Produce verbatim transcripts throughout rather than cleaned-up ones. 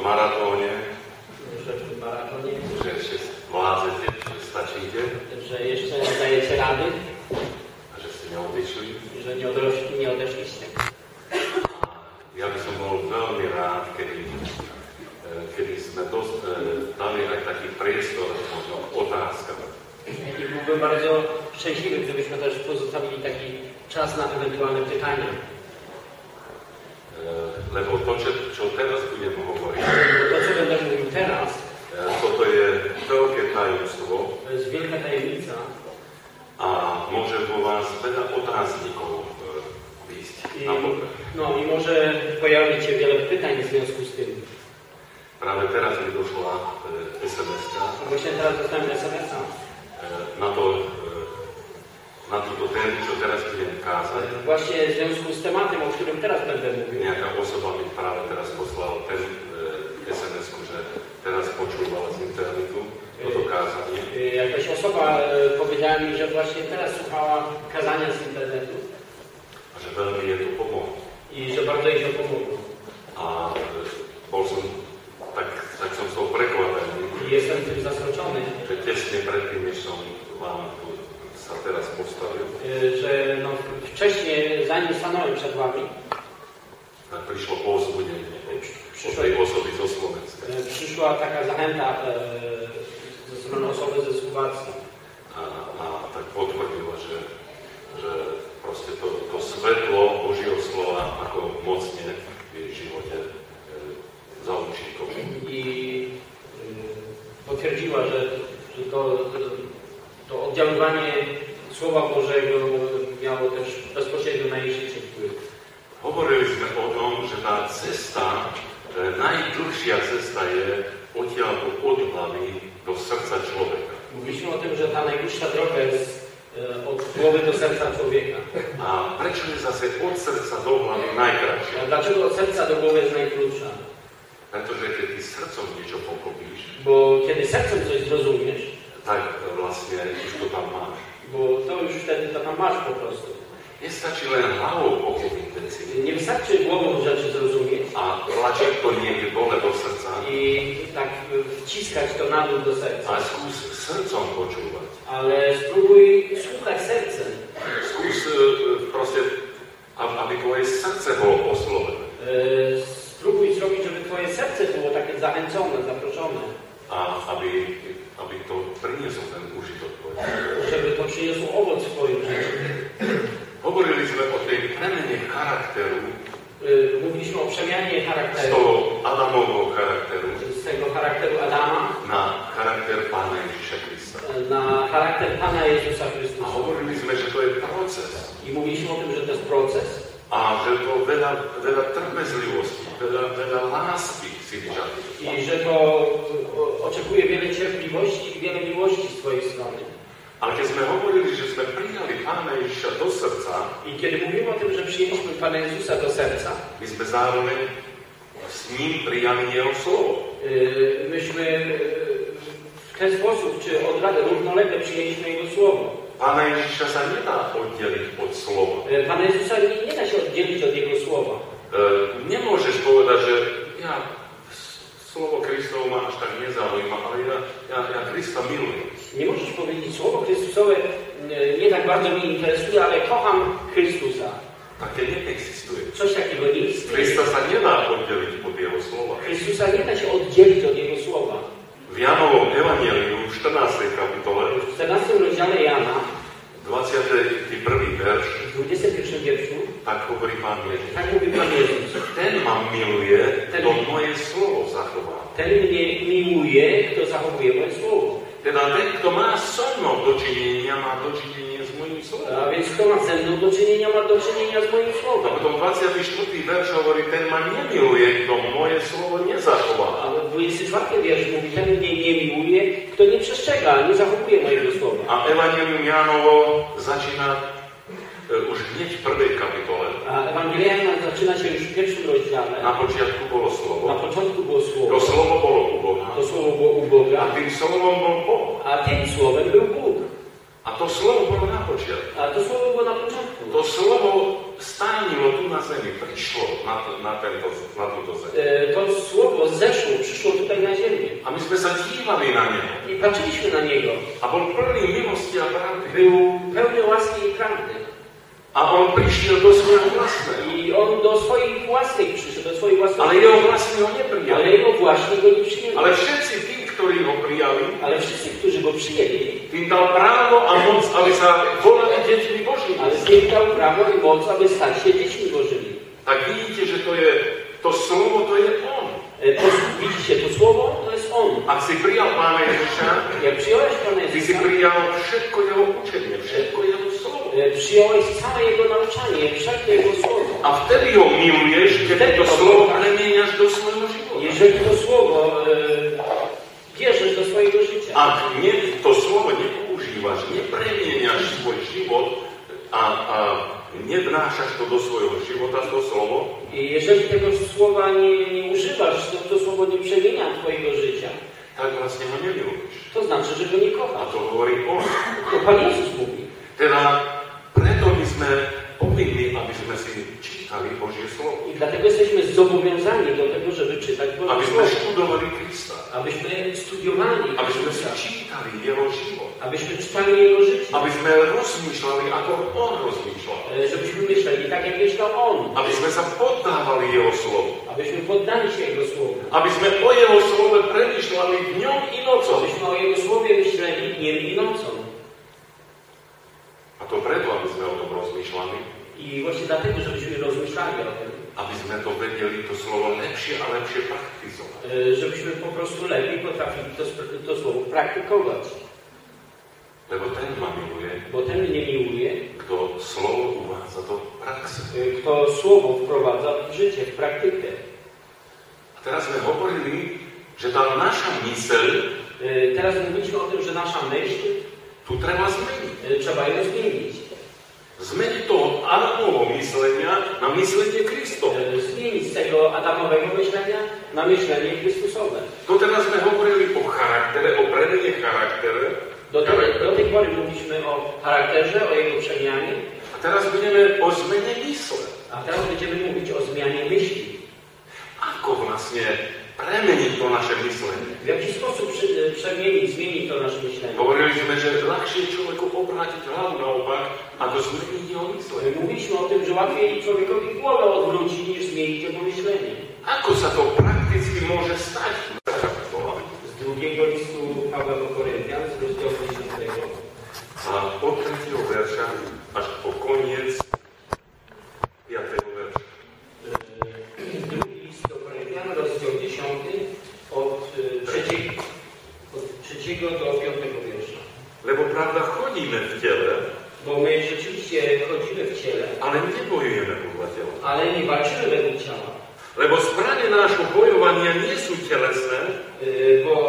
maratonie, w maratonie, że jeszcze vládzete, że stačíte, że jeszcze dajecie rady, a že ste neodišli. że nie odeszli, nie odeszliście. Ja by som bol veľmi rád, kedy, kedy sme dos, dali aj taký priestor možno otázkam. I byłbym bardzo szczęśliwy, gdybyśmy też pozostawili taki czas na ewentualne pytania. Lebo to, čo, čo teraz budem hovoriť, To, co będę mówił teraz, toto je veľké tajomstvo to jest wielka tajemnica a môže vo vás veľa otáznikov výjsť i, na povrch. no, i może pojawić się wiele pytań w związku z tym. Práve teraz mi došla es em es-ka Właśnie teraz dostałem es em es-a na to, na túto tému, čo teraz budem kázať. właśnie w związku z tematem, o którym teraz będę mówił. Nejaká osoba mi práve teraz poslala ten es em es-ku, že teraz počúvala z internetu toto kázanie. Jakaś osoba powiedziała mi, że właśnie teraz słuchała kazania z internetu A že veľmi je to pomohlo. i że bardzo jej się pomogło. A bol som, tak, tak som z toho prekvapený, I jestem tym zaskoczony, že tesne predtým, než som vám tu sa teraz postavil, że no, wcześniej, zanim stanąłem przed wami, tak prišlo povzbudenie od przyszła, tej osoby zo Slovenska. przyszła taka zachęta e, ze strony osoby ze Słowacji. A, a tak potvrdila, že, že proste to, to svetlo Božieho slova ako mocne v jej živote e, zaučíkov. I e, potwierdziła, że, że to, to, to oddziaływanie Słowa Bożego miało też bezpośrednio na jej życie wpływ. Hovorili sme o tom, že tá cesta, e, najdlhšia cesta je odtiaľto od hlavy do srdca človeka. Mówiliśmy o tym, że ta najdłuższa droga jest e, od głowy do serca człowieka. A prečo je zase od srdca do hlavy najkračšia? A dlaczego od serca do głowy jest najkrótsza? Pretože keď ty srdcom niečo pochopíš, Bo kiedy sercem coś zrozumiesz, tak vlastne už to tam máš. bo to już wtedy to tam masz po prostu. Nestačí len hlavou pochopiť veci Nie wystarczy głową rzeczy zrozumieć a tlačiť to niekde dole do srdca, i tak wciskać to na dół do serca. ale skús srdcom počúvať. Ale spróbuj słuchać sercem. Skús e, proste, ab- aby tvoje srdce bolo oslovené. E, Spróbuj zrobić, żeby twoje serce było takie zachęcone, zaproszone. A aby, aby to priniesol ten užitok tvoj. Żeby to przyniosło owoc w twoim życiu. Hovorili sme o tej premene charakteru, E, Mówiliśmy o przemianie z charakteru. toho Adamovho charakteru Z tego charakteru Adama na charakter Pána Ježiša Krista. na charakter Pana Jezusa A Chrystusa. hovorili sme, že to je proces. I mówiliśmy o tym, że to jest proces. A že to veľa, veľa trpezlivosti, veľa, veľa lásky si vyžaduje. I że to o- oczekuje wiele cierpliwości i wiele miłości z twojej strony. Ale keď sme hovorili, že sme prijali Pána Ježiša do srdca, I kiedy mówimy o tym, że przyjęliśmy Pana Jezusa do serca, my sme zároveň s ním prijali Jeho slovo. yy, myśmy yy, w ten sposób, czy od razu równolegle przyjęliśmy Jego Słowo. Pána Ježiša sa nedá oddeliť od slova. Yy, Pana Jezusa nie, nie da się oddzielić od Jego Słowa. E, nemôžeš povedať, že ja slovo Kristovo ma až tak nezaujíma, ale ja, ja, ja Krista milujem. Nie możesz powiedzieć, Słowo Chrystusowe yy, nie tak bardzo mnie interesuje, ale kocham Chrystusa. Také neexistuje. Coś takiego nie istnieje. Krista sa nedá oddeliť od Jeho slova. Chrystusa nie da się oddzielić od Jego Słowa. V Jánovom evanjeliu v štrnástej kapitole W czternastym rozdziale Jana, dvadsiaty prvý verš, w dwudziestym pierwszym wierszu, tak hovorí Pán Ježiš. tak mówi Pan Jezus. Ten ma miluje, kto moje slovo zachová. Ten mnie miłuje, kto zachowuje moje Słowo. Teda ten, kto má so mnou dočinenia, má dočinenie s mojím slovom. A więc kto ma ze mną do czynienia, ma do czynienia z moim A Słowem. potom dvadsiaty štvrtý verš hovorí, ten ma nemiluje, kto moje slovo nezachová. A w dwudziestym czwartym wierszu mówi, ten mnie nie miłuje, kto nie przestrzega, nie zachowuje mojego Słowa. A Evangelium Jánovo začína e, už hneď v prvej kapitole. A Ewangelia Jana zaczyna się już w pierwszym rozdziale. Na počiatku bolo Na slovo. początku było To Słowo. slovo bolo u Boha. To Słowo było u Boga, A tým slovom bol Boh. a tym Słowem był Bóg. A to slovo bolo na počiatku. A to Słowo było na początku. To slovo stánilo tu na zemi, prišlo na, to, na, tento, na túto zemi. To słowo zeszło, przyszło tutaj na ziemię. A my sme sa dívali na neho. I patrzyliśmy na niego. A bol plný milosti a pravdy. Był pełny łaski i prawdy. A on prišiel do svojho vlastného. I on do swojej własnej przyszedł, do swojej własnej. Ale jeho vlastní ho neprijali. Ale jego właśnie go nie przyjęli. Ale všetci tí, ktorí ho prijali, Ale wszyscy, którzy go przyjęli, tým dal právo a moc, aby sa volali deťmi Božími. ale z nim dał prawo i moc, aby stać się dziećmi Bożymi. Tak vidíte, že to je, to slovo, to je on. To, widzicie, to słowo to jest on. Ak si prijal Pána Ježiša, Jak przyjąłeś Pana ty si Jezusa, prijal všetko jeho učenie, všetko jeho slovo. przyjąłeś całe jego nauczanie, wszelkie jego słowo. A vtedy ho miluješ, keď to slovo premieňaš do svojho života. Jeżeli to słowo e, bierzesz do swojego życia. Ak nie, to slovo nepoužívaš, nepremieňaš svoj život a, a nevnášaš to do svojho života, to slovo, I jeżeli tego słowa nie, nie używasz, to to słowo nie przemienia twojego życia. tak vlastne ho nemiluješ. To znaczy, że go nie A kochasz. to hovorí on. To Pan Jezus mówi. Teda preto my sme povinni, aby sme si čítali Božie slovo. I dlatego jesteśmy zobowiązani do tego, żeby czytać Aby Boże sme Słowo. študovali Krista. Abyśmy studiowali, Aby sme si čítali jeho život. abyśmy czytali Jego życie. Aby sme rozmýšľali, ako on rozmýšľal. E, Żebyśmy myśleli tak, jak myślał On. Aby sme sa poddávali jeho slovu. Abyśmy poddali się Jego Słowu. Aby sme o jeho slove premýšľali dňom i nocou. Abyśmy o Jego Słowie myśleli dniem i nocą. A to preto, aby sme o tom rozmýšľali, I właśnie dlatego, żebyśmy rozmyślali o tym, aby sme to vedeli, to slovo lepšie a lepšie praktizovať. e, żebyśmy po prostu lepiej potrafili to, sp- to Słowo praktykować. Lebo ten ma miluje, Bo ten mnie miłuje, kto slovo uvádza do praxe. e, kto Słowo wprowadza w życie, w praktykę. A teraz sme hovorili, že tá naša myseľ E, Teraz mówiliśmy o tym, że nasza myśl tu treba zmeniť. e, trzeba ją zmienić. Zmeniť toho Adamovho myslenia na myslenie Kristovo. E, Zmienić z tego Adamowego myślenia na myślenie Chrystusowe. To teraz sme hovorili o charaktere, o premene charaktere. Do, te, do tej pory mówiliśmy o charakterze, o jego przemianie, A teraz budeme o zmene mysle. a teraz będziemy mówić o zmianie myśli. Ako vlastne premeniť to naše myslenie? W jaki sposób przy, przemienić, zmienić to nasze myślenie? Hovorili sme, že ľahšie človeku obrátiť hlavu naopak, ako zmeniť jeho myslenie. Mówiliśmy o tym, że łatwiej człowiekowi głowę odwrócić, niż zmienić jego myślenie. Ako sa to prakticky môže stať? Z drugiego listu Pawła do Koryntian, z rozdziału dziesiątego. A od tretieho verša až po koniec piatého verša. Drugi list do Koryntian, rozdział dziesiąty, od, e, trzeciego, od trzeciego do piątego wiersza. Lebo pravda, chodíme v tele, Bo my rzeczywiście chodzimy w ciele, ale nebojujeme podľa tela. ale nie walczymy według ciała. Lebo zbrane nášho bojovania nie sú telesné, Yy, bo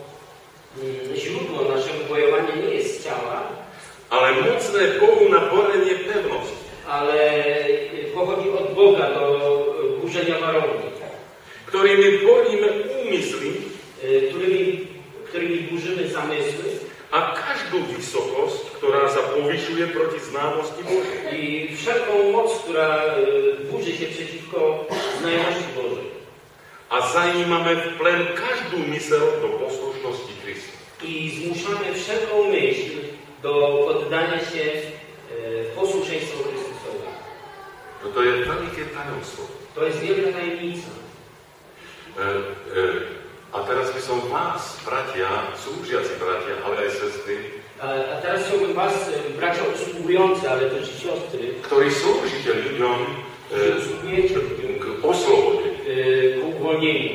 yy, źródło naszego bojowania nie jest z ciała, ale mocné Bohu na porenie pevnosti. ale yy, pochodzi od Boga do yy, burzenia warowni, Ktorými boríme úmysly yy, którymi, którymi burzymy zamysły a každú vysokosť, ktorá sa povyšuje proti známosti Božej. i wszelką moc, która yy, burzy się przeciwko znajomości Bożej. A zajímame v plen každú mysel do poslušnosti Krista. I zmuszamy wszelką myśl do poddania się yy, posłuszeństwu Chrystusowi. Toto je veľké tajomstvo. To jest wielka tajemnica. E, e, a teraz by som vás, bratia, slúžiaci bratia, ale aj sestry, A, a teraz chciałbym Was, y, bracia usługujący, ale też i siostry, ktorí slúžite ľuďom którzy e, usługujecie ludziom k oslobode. y, ku uwolnieniu.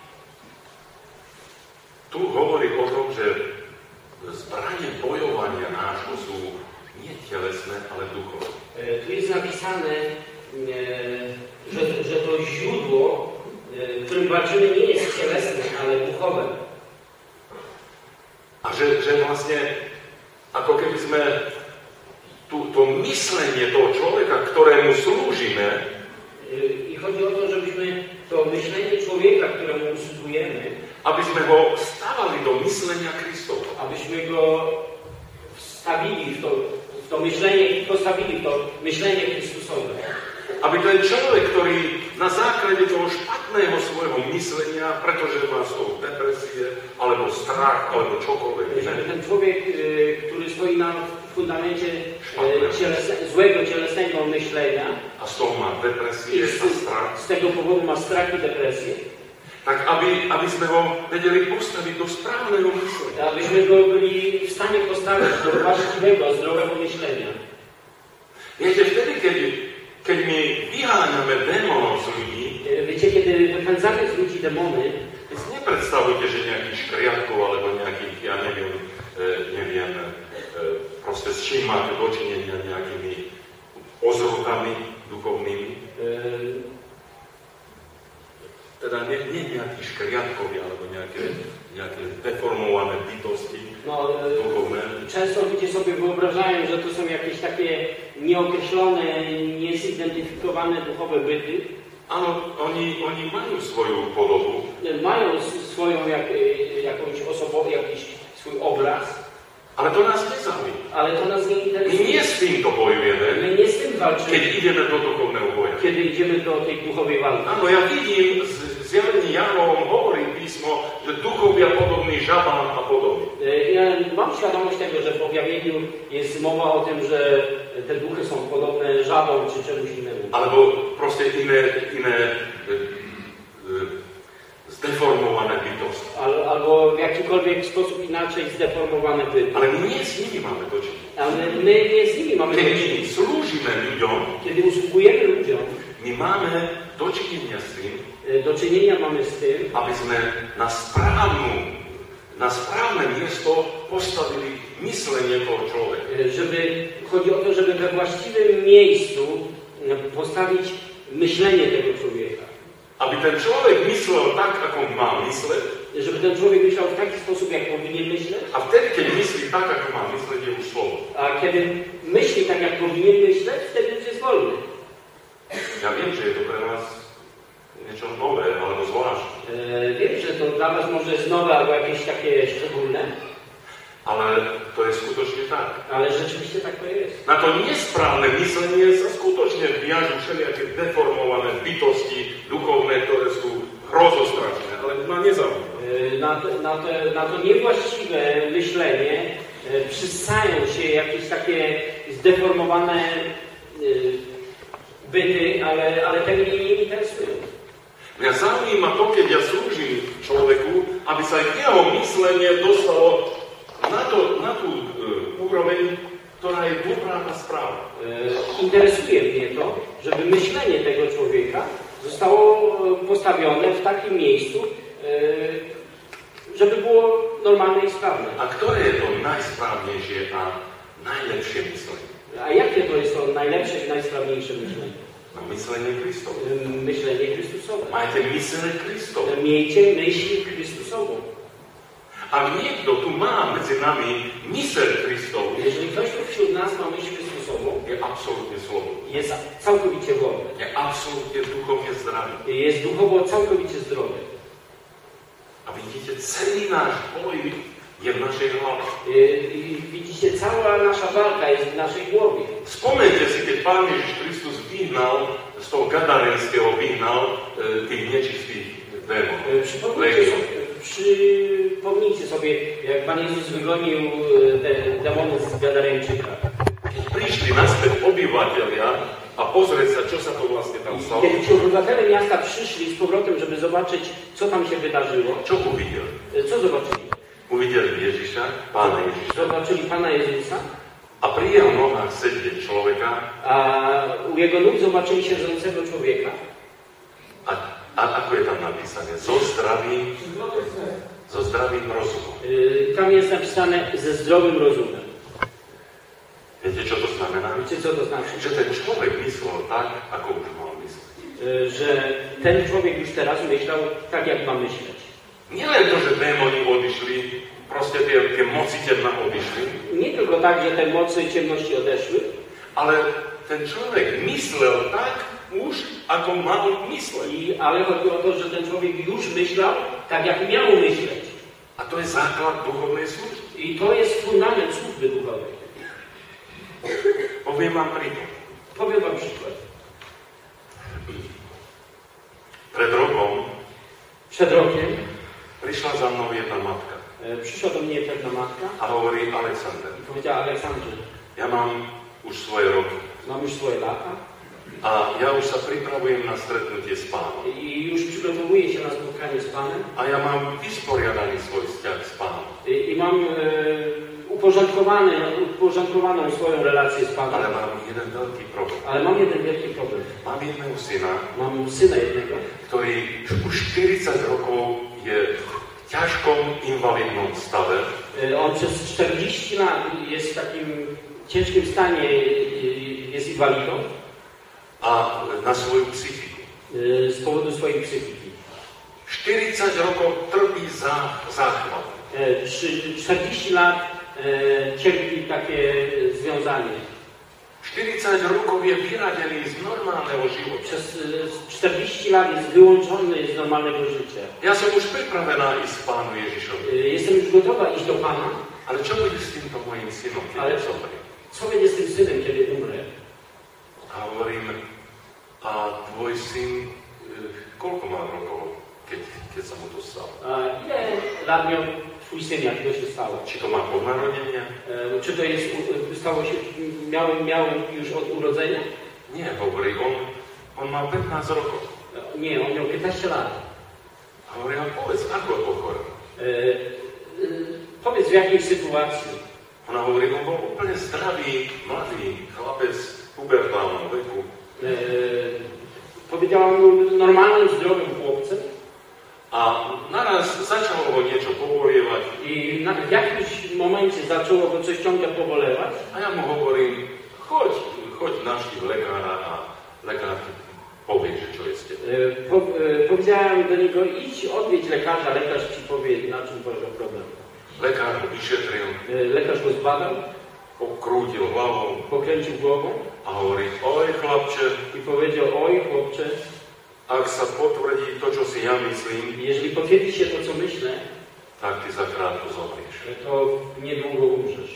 Tu hovorí o tom, že zbranie bojovania nášho sú nie telesné, ale duchové. Y, Tu jest napisane, y, że, że to źródło, y, którym walczymy, nie jest cielesne, ale duchowe. A že, že vlastne, ako keby sme tú, to myslenie toho človeka, ktorému slúžime, Y, I chodzi o to, żebyśmy to myślenie człowieka, któremu usługujemy, aby sme ho stávali do myslenia Kristova. abyśmy go wstawili w to, w to myślenie i postawili w to myślenie Chrystusowe. aby ten človek, ktorý na základe toho špatného svojho myslenia, pretože má z toho depresie, alebo strach, alebo čokoľvek iné. Żeby ten człowiek, który stoi na fundamencie cielesne, złego, cielesnego myślenia, a z toho má depresie z, a strach, z tego powodu ma strach i depresję, tak aby, aby sme ho vedeli postaviť do správneho myslenia. abyśmy go byli w stanie postawić do właściwego, zdrowego myślenia. Viete, vtedy, keď, keď my vyháňame démonov z ľudí, Wiecie, kiedy wypędzamy z ludzi demony, keď si nepredstavujte, že nejakých škriatkov alebo nejakých, ja neviem, e, neviem, e, proste s čím máte dočinenia nejakými ozrukami duchovnými. e, Teda nie, nie nejakí škriatkovia alebo nejaké, nejaké deformované bytosti no, duchovné. często ludzie sobie wyobrażają, że to są jakieś takie nieokreślone, niezidentyfikowane duchowe byty. Áno, oni, oni majú svoju podobu, Mają s- swoją jak, jakąś osobą, jakiś swój obraz, ale to nás nezaujíma. ale to nas nie My interesuje. nie z týmto bojujeme, My nie z tym keď walczymy, ideme do duchovného boja. kiedy idziemy do tej duchowej walki. Áno, ja vidím, z zjavení Jánovom hovorí písmo, že duchovia podobný žabám a podobne. E, Ja mam świadomość tego, że w objawieniu jest mowa o tym, że te duchy są podobne żabom czy czemuś innemu. Alebo proste iné, iné e, e, zdeformované bytosti. Al, albo w jakikolwiek sposób inaczej zdeformowane byty. Ale my nie z nimi máme dočinenia. Ale my nie z nimi mamy Keď do my czynienia. slúžime ľuďom, Kiedy usługujemy ludziom, my máme dočinenia s tým, e, do czynienia mamy z tym, aby sme na správnu, na správne miesto postavili myslenie toho človeka. e, żeby, chodzi o to, żeby we właściwym miejscu e, postawić myślenie tego człowieka. Aby ten človek myslel tak, ako má mysleť, Żeby ten człowiek myślał w taki sposób, jak powinien myśleć, a vtedy, keď myslí tak, ako má mysleť, je už slovo. a kiedy myśli tak, jak powinien myśleć, wtedy już jest wolny. Ja viem, že je to pre vás niečo nové, alebo zvláštne, E, wiem, że to dla was może jest nowe albo jakieś takie szczególne, ale to je skutočne tak. ale rzeczywiście tak to jest. Na to nesprávne myslenie sa skutočne viažú všelijaké deformované bytosti duchovné, ktoré sú hrozostrašné, ale ma nezaujíma. E, Na to, na, to, na to niewłaściwe myślenie e, przyssają się jakieś takie zdeformowane e, byty, ale, ale te mnie nie interesują. Mňa zaujíma to, keď ja slúžim človeku, aby sa jeho myslenie dostalo na, to, na tú e, úroveň, ktorá je dobrá a správna. E, Interesuje mnie to, żeby myślenie tego człowieka zostało e, postawione w takim miejscu, e, żeby było normalne i sprawne. A ktoré je to najsprávnejšie a najlepšie myslenie? A jakie to jest to najlepsze i najsprawniejsze myślenie? No myslenie Kristovo. E, Myślenie Chrystusowe. Majte mysle Kristovo. Miejcie myśl Chrystusową. Ak niekto tu má medzi nami myseľ Kristovu, Jeżeli ktoś tu wśród nas ma myśl Chrystusową, je absolútne slobodný. jest całkowicie wolny. Je absolútne duchovne zdravý. Jest duchowo całkowicie zdrowy. A vidíte, celý náš boj je v našej hlave. E, I widzicie, cała nasza walka jest w naszej głowie. Spomeňte si, keď Pán Ježiš Kristus vyhnal, z toho gadarenského vyhnal e, tých nečistých démonov. E, Przypomnijcie sobie, przypomnijcie sobie, jak Pan Jezus wygonił e, te demony z Gadareńczyka. Keď prišli naspäť obyvateľia a pozrieť sa, čo sa to vlastne tam stalo, Kiedy ci obywatele miasta przyszli z powrotem, żeby zobaczyć, co tam się wydarzyło, čo uvideli? e, co zobaczyli? Uvideli Ježiša, Pána Ježiša, Zobaczyli Pana Jezusa, a pri jeho nohách sedieť človeka, a u jego nóg zobaczyli siedzącego człowieka. a, a ako je tam napísané? So zdravým, so zdravým rozumom. E, Tam jest napisane ze zdrowym rozumem. Viete, čo to znamená? Wiecie, co to znaczy? Že ten človek myslel tak, ako už mal mysleť. E, Że ten człowiek już teraz myślał tak, jak ma myśleć. Nielen to, že démoni odišli, proste tie, tie moci temna odišli, Nie tylko tak, że te mocy ciemności odeszły, ale ten človek myslel tak už, ako mal mysleť. i, ale chodzi o to, że ten człowiek już myślał tak, jak miał myśleć. A to je základ duchovnej služby. I to jest fundament służby duchowej. Poviem vám príklad. Powiem wam przykład. Pred rokom Przed rokiem prišla za mnou jedna matka e, przyszła do mnie pewna matka a hovorí: Alexander, i powiedziała: Aleksandrze, ja mám už svoje roky mam już swoje lata a ja už sa pripravujem na stretnutie s Pánom. i już przygotowuję się na spotkanie z Panem A ja mám vysporiadaný svoj vzťah s Pánom. i, i mam e, uporządkowany, uporządkowaną swoją relację z Panem. Ale mám jeden veľký problém. Ale mam jeden wielki problem. Mám jedného syna, Mam syna jednego, ktorý už štyridsať rokov je v ťažkom invalidnom stave e, on przez czterdzieści lat jest w takim ciężkim stanie, e, jest inwalidą a na svoju psychiku. e, z powodu swojej psychiki. štyridsať rokov trpí za záchvat. E, trzy- czterdzieści lat e, cierpi takie związanie. štyridsať rokov je vyradený z normálneho života. Przez e, czterdzieści lat jest wyłączony z normalnego życia. Ja som už pripravená ísť k Pánu Ježišovi. E, jestem już gotowa iść do Pana, Ale čo bude s týmto mojim synom, keď Ale- ja zomrie? co będzie z tym synem, kiedy umrę? A hovorím: a tvoj syn, e, koľko má rokov, keď, keď sa mu to stalo? A ile lat miał twój syn, jak to się stało? Či to má po narodenia? E, Czy to jest, u- stało się, miał, miał już od urodzenia? Nie, hovorí, on, on má pätnásť rokov. E, Nie, on miał piętnaście lat. A hovorí, a povedz, ako ochorel? E, e, Powiedz, w jakiej sytuacji? Ona hovorí, on bol úplne zdravý, mladý chlapec v pubertálnom veku. E, Powiedziałam mu normalnym, zdrowym chłopcem A naraz začalo ho niečo pobolievať. i na, w jakimś momencie zaczęło go coś ciągle pobolewać. A ja mu hovorím, choď, choď navštív lekára a lekár ti povie, že čo je s tebou. E, Po, e, powiedziałem do niego: idź, odwiedź lekarza, lekarz ci powie, na czym polega problem. Lekár ho vyšetril, E, Lekarz go zbadał, okrútil hlavou pokręcił głową a hovorí, oj chlapče, i powiedział: oj chłopcze, ak sa potvrdí to, čo si ja myslím, jeżeli potwierdzi się to, co myślę, tak ty zakrátko zomrieš. to niedługo umrzesz.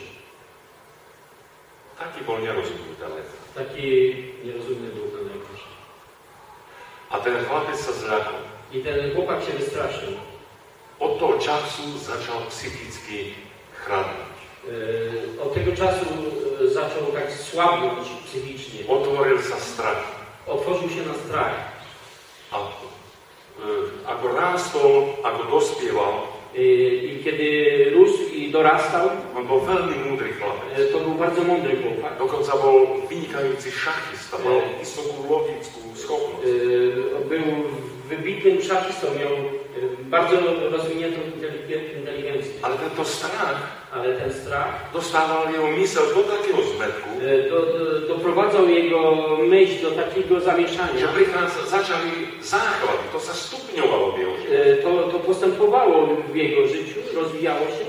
Taký bol nerozumný ten lekár. Taki nierozumny był ten lekarz. A ten chlapec sa zľakol. I ten chłopak się wystraszył. Od toho času začal psychicky chradnúť. E, Od tego czasu e, zaczął tak słabnąć psychicznie. Otvoril sa strach. Otworzył się na strach. A e, ako rástol, ako dospieval, E, I kiedy rósł i dorastał, on bol veľmi múdry chlapec. e, to był bardzo mądry chłopak. Dokonca bol vynikajúci šachista, mal vysokú logickú schopnosť. E, Był wybitnym szachistą, miał e, bardzo rozwiniętą inteligen- inteligencję. Ale tento strach Ale ten strach dostával jeho mysel do takého zmetku, e, do, do, doprowadzał jego myśl do takiego že zamieszania. prichádza, začali záchvaty, to sa stupňovalo v jeho živote. E, To, to postępowało w jego życiu, rozwijało się,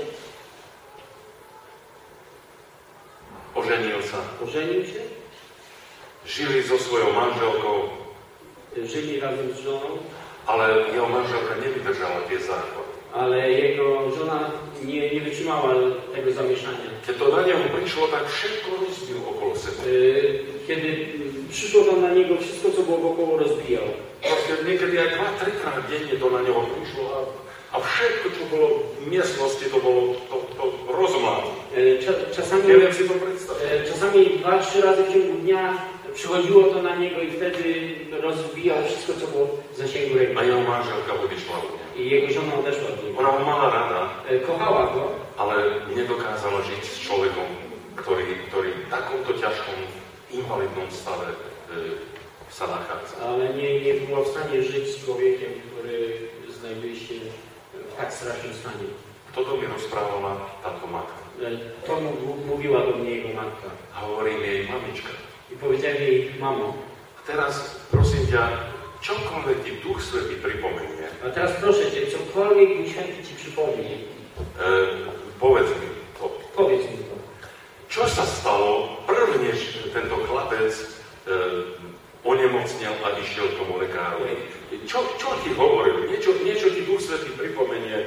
Oženil sa, ożenił się, žili so svojou manželkou, e, żyli razem z żoną, ale jeho manželka nevydržala tie záchvaty. ale jego żona nie, nie wytrzymała tego zamieszania. Keď to na neho prišlo, tak všetko rozbil okolo seba. E, Kiedy przyszło to na niego, wszystko co było wokoło rozbijał. Proste niekedy aj dva, trikrát denne to na neho prišlo a, a všetko, čo bolo v miestnosti, to bolo to, to rozmlátilo. E, Cza, czasami, Neviem si to predstaviť. e, czasami dwa, trzy razy w ciągu dnia przychodziło to na niego i wtedy rozbijał wszystko co było w zasięgu A ręki. jeho manželka odišla od neho. I jego żona odeszła od niego. Ona ho mala rada, E, Kochała go, ale nedokázala žiť s človekom, ktorý, ktorý v takomto ťažkom invalidnom stave e, sa nachádza. ale nie, nie była w stanie żyć z człowiekiem, który znajduje się w tak strasznym stanie. Toto mi rozprávala táto matka. E, To mu- mówiła do mnie jego matka. A hovorím jej, mamička, I powiedziałem jej: mamo, teraz prosím ťa, čokoľvek ti Duch Svätý pripomenie, a teraz proszę Cię, cokolwiek Duch Święty Ci przypomni, e, povedz mi to. powiedz mi to. Čo sa stalo prv, než tento chlapec e, onemocnel a išiel k tomu lekárovi? Čo, čo ti hovoril? Niečo, niečo ti Duch Svätý pripomenie? Čo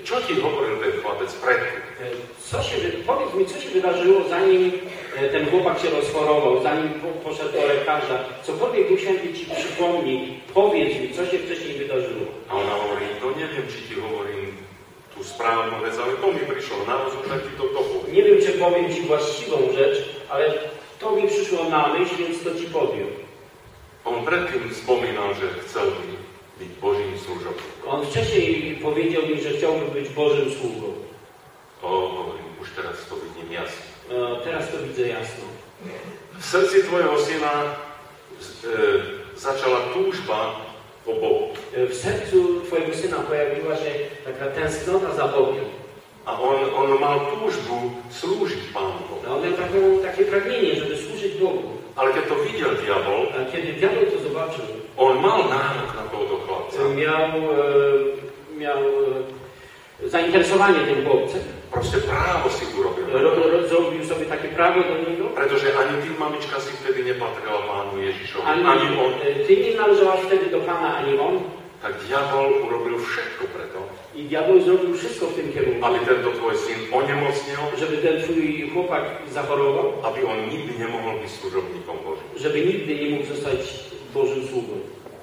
Čo ti hovoril ten chlapec predtým? Co się, powiedz mi, co się wydarzyło, zanim ten chłopak się rozchorował, zanim poszedł do lekarza. Cokolwiek Duch Święty ci przypomni, powiedz mi, co się wcześniej wydarzyło. A ona hovorí, no neviem, či ti hovorím tú správnu vec, ale to mi prišlo na rozum, tak ti to dopoviem. Nie wiem, czy powiem ci właściwą rzecz, ale to mi przyszło na myśl, więc to ci powiem. On predtým spomínal, že chcel byť Božím služobníkom. On wcześniej powiedział mi, że chciałby być Bożym sługą. O, hovorím, už teraz to vidím jasne. E, teraz to widzę jasno. V srdci tvojho syna e, začala túžba po Bohu. E, w sercu twojego syna pojawiła się taka tęsknota za Bogiem. A on, on mal túžbu slúžiť Pánu Bohu. No, on miał taką, takie pragnienie, żeby służyć Bogu. Ale keď to videl diabol, A kiedy diabeł to zobaczył, on mal nárok na tohoto chlapca. miał, e, miał e, zainteresowanie tym chłopcem. Proste právo si urobil. Ro, ro, zrobił sobie takie prawo do niego. Pretože ani ty, mamička, si vtedy nepatrila Pánu Ježišovi. Ani, Ani on. ty nie należałaś wtedy do Pana, ani on. Tak diabol urobil všetko preto, I diabeł zrobił wszystko w tym kierunku, aby tento tvoj syn onemocnil, żeby ten twój chłopak zachorował, aby on nikdy nemohol byť služobníkom Božím. żeby nigdy nie mógł zostać Bożym sługą.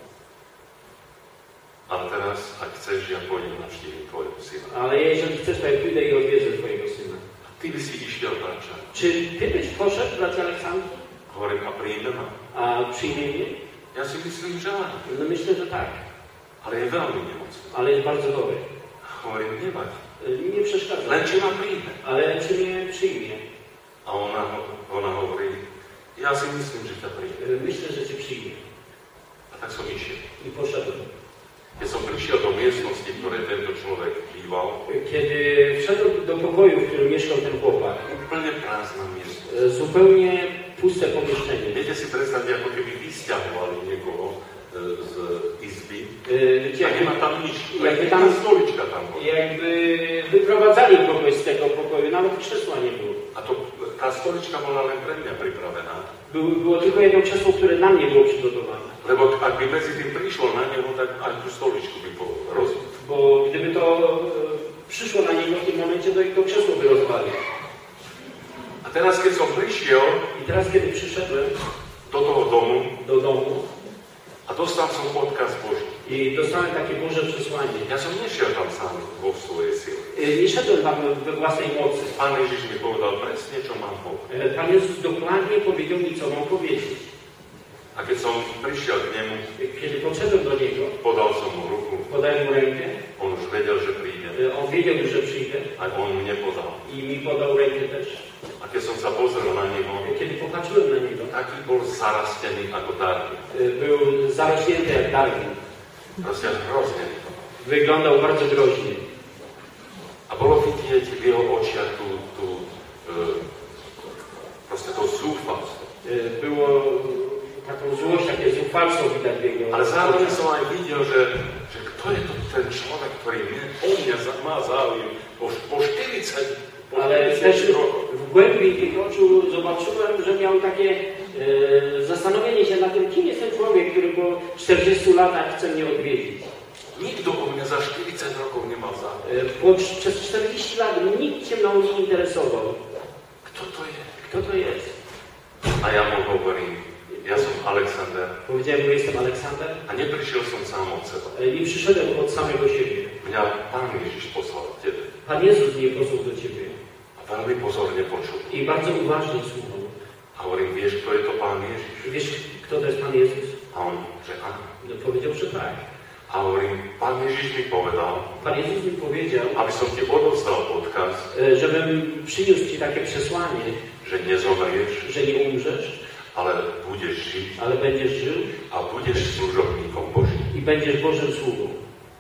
Ale teraz, ak chceš, ja pôjdem navštíviť tvojho syna. Ale jeżeli chcesz, to ja pójdę i odwiedzę twojego syna. Ty by si išiel, brača. Czy ty byś poszedł, bracie Aleksandrze? Hovorím, a príjme ma? A przyjmie mnie? Ja si myslím, že áno. No myślę, że tak, Ale je veľmi nemocný. ale jest bardzo dobry. Hovorím, nevadí. Nie przeszkadza, Len či ma príjme. ale czy mnie przyjmie? A ona, ona hovorí, ja si myslím, že ťa príjme. Myślę, że cię przyjmie. A tak som išiel. I poszedłem. Keď som prišiel do miestnosti, v ktorej tento človek býval, Kiedy wszedłem do pokoju, w którym mieszkał ten chłopak, úplne prázdna miestnosť. zupełnie puste pomieszczenie. Viete si predstaviť, ako keby vysťahovali niekoho z izby. Wiecie, A nemá jakby, tam nič. jakby Tam tam stolička tam bola. jakby wyprowadzali kogoś z tego pokoju, nawet krzesła nie było. A to, tá stolička bola len pre mňa pripravená. Było, było tylko jedno krzesło, które na mnie było przygotowane. Lebo ak by medzi tým prišlo na neho, tak aj tú stoličku by bol rozbiť. Bo gdyby to e, przyszło na niego w tym momencie, to, to krzesło by rozwalił. A teraz, keď som prišiel I teraz, kiedy przyszedłem do toho domu do domu a dostal som odkaz Boží. i dostałem takie Boże przesłanie, Ja som nešiel tam sám vo svojej sile. e, nie szedłem tam we własnej mocy. Pán Ježiš mi povedal presne, čo mám povedať. E, Pan Jezus dokładnie powiedział mi, co mam powiedzieć. A keď som prišiel k nemu, Kiedy podszedłem do Niego, podal som mu ruku, podałem mu rękę, on už vedel, že príde. e, On wiedział już, że przyjdę A on mne podal. i mi podał rękę też. A keď som sa pozrel na neho, Kiedy popatrzyłem na Niego, taký bol zarastený ako darby. e, był zarośnięty jak Darwin. Proste hrozne. Wyglądał bardzo groźnie. A bolo vidieť v jeho očiach tú, tú e, proste to zúfalstvo. E, Było taką złość, takie zuchwalstwo widać w jego Ale zároveň oczach. som aj videl, že, že kto je to ten človek, ktorý mne, o mňa za- má záujem po, po štyridsať, po Ale też štyridsať rokoch. w głębi tych oczu zobaczyłem, że miał takie e, zastanowienie się nad tym, kim jest ten człowiek, który po czterdziestu latach chce mnie odwiedzić. Nikto o mňa za štyridsať rokov nemal záujem. E, po, przez czterdzieści lat nikt się mną nie interesował. Kto to je? Kto to jest? A ja mu hovorím, ja som Alexander Powiedziałem mu, jestem Aleksander. a neprišiel som sám od seba. E, Nie przyszedłem od samego siebie. Mňa Pán Ježiš poslal k tebe. Pan Jezus mnie posłał do ciebie. A veľmi pozorne počul. I bardzo uważnie słuchał. A hovorím, vieš, kto je to Pán Ježiš? Wiesz, kto to jest Pan Jezus? A on, že áno. No, powiedział, że tak. A hovorím, Pán Ježiš mi povedal, Pan Jezus mi powiedział, aby som ti odovzdal odkaz, e, żebym przyniósł ci takie przesłanie, že nezomrieš, że nie umrzesz, ale budeš žiť ale będziesz żył a budeš služobníkom Božím. i będziesz Bożym sługą.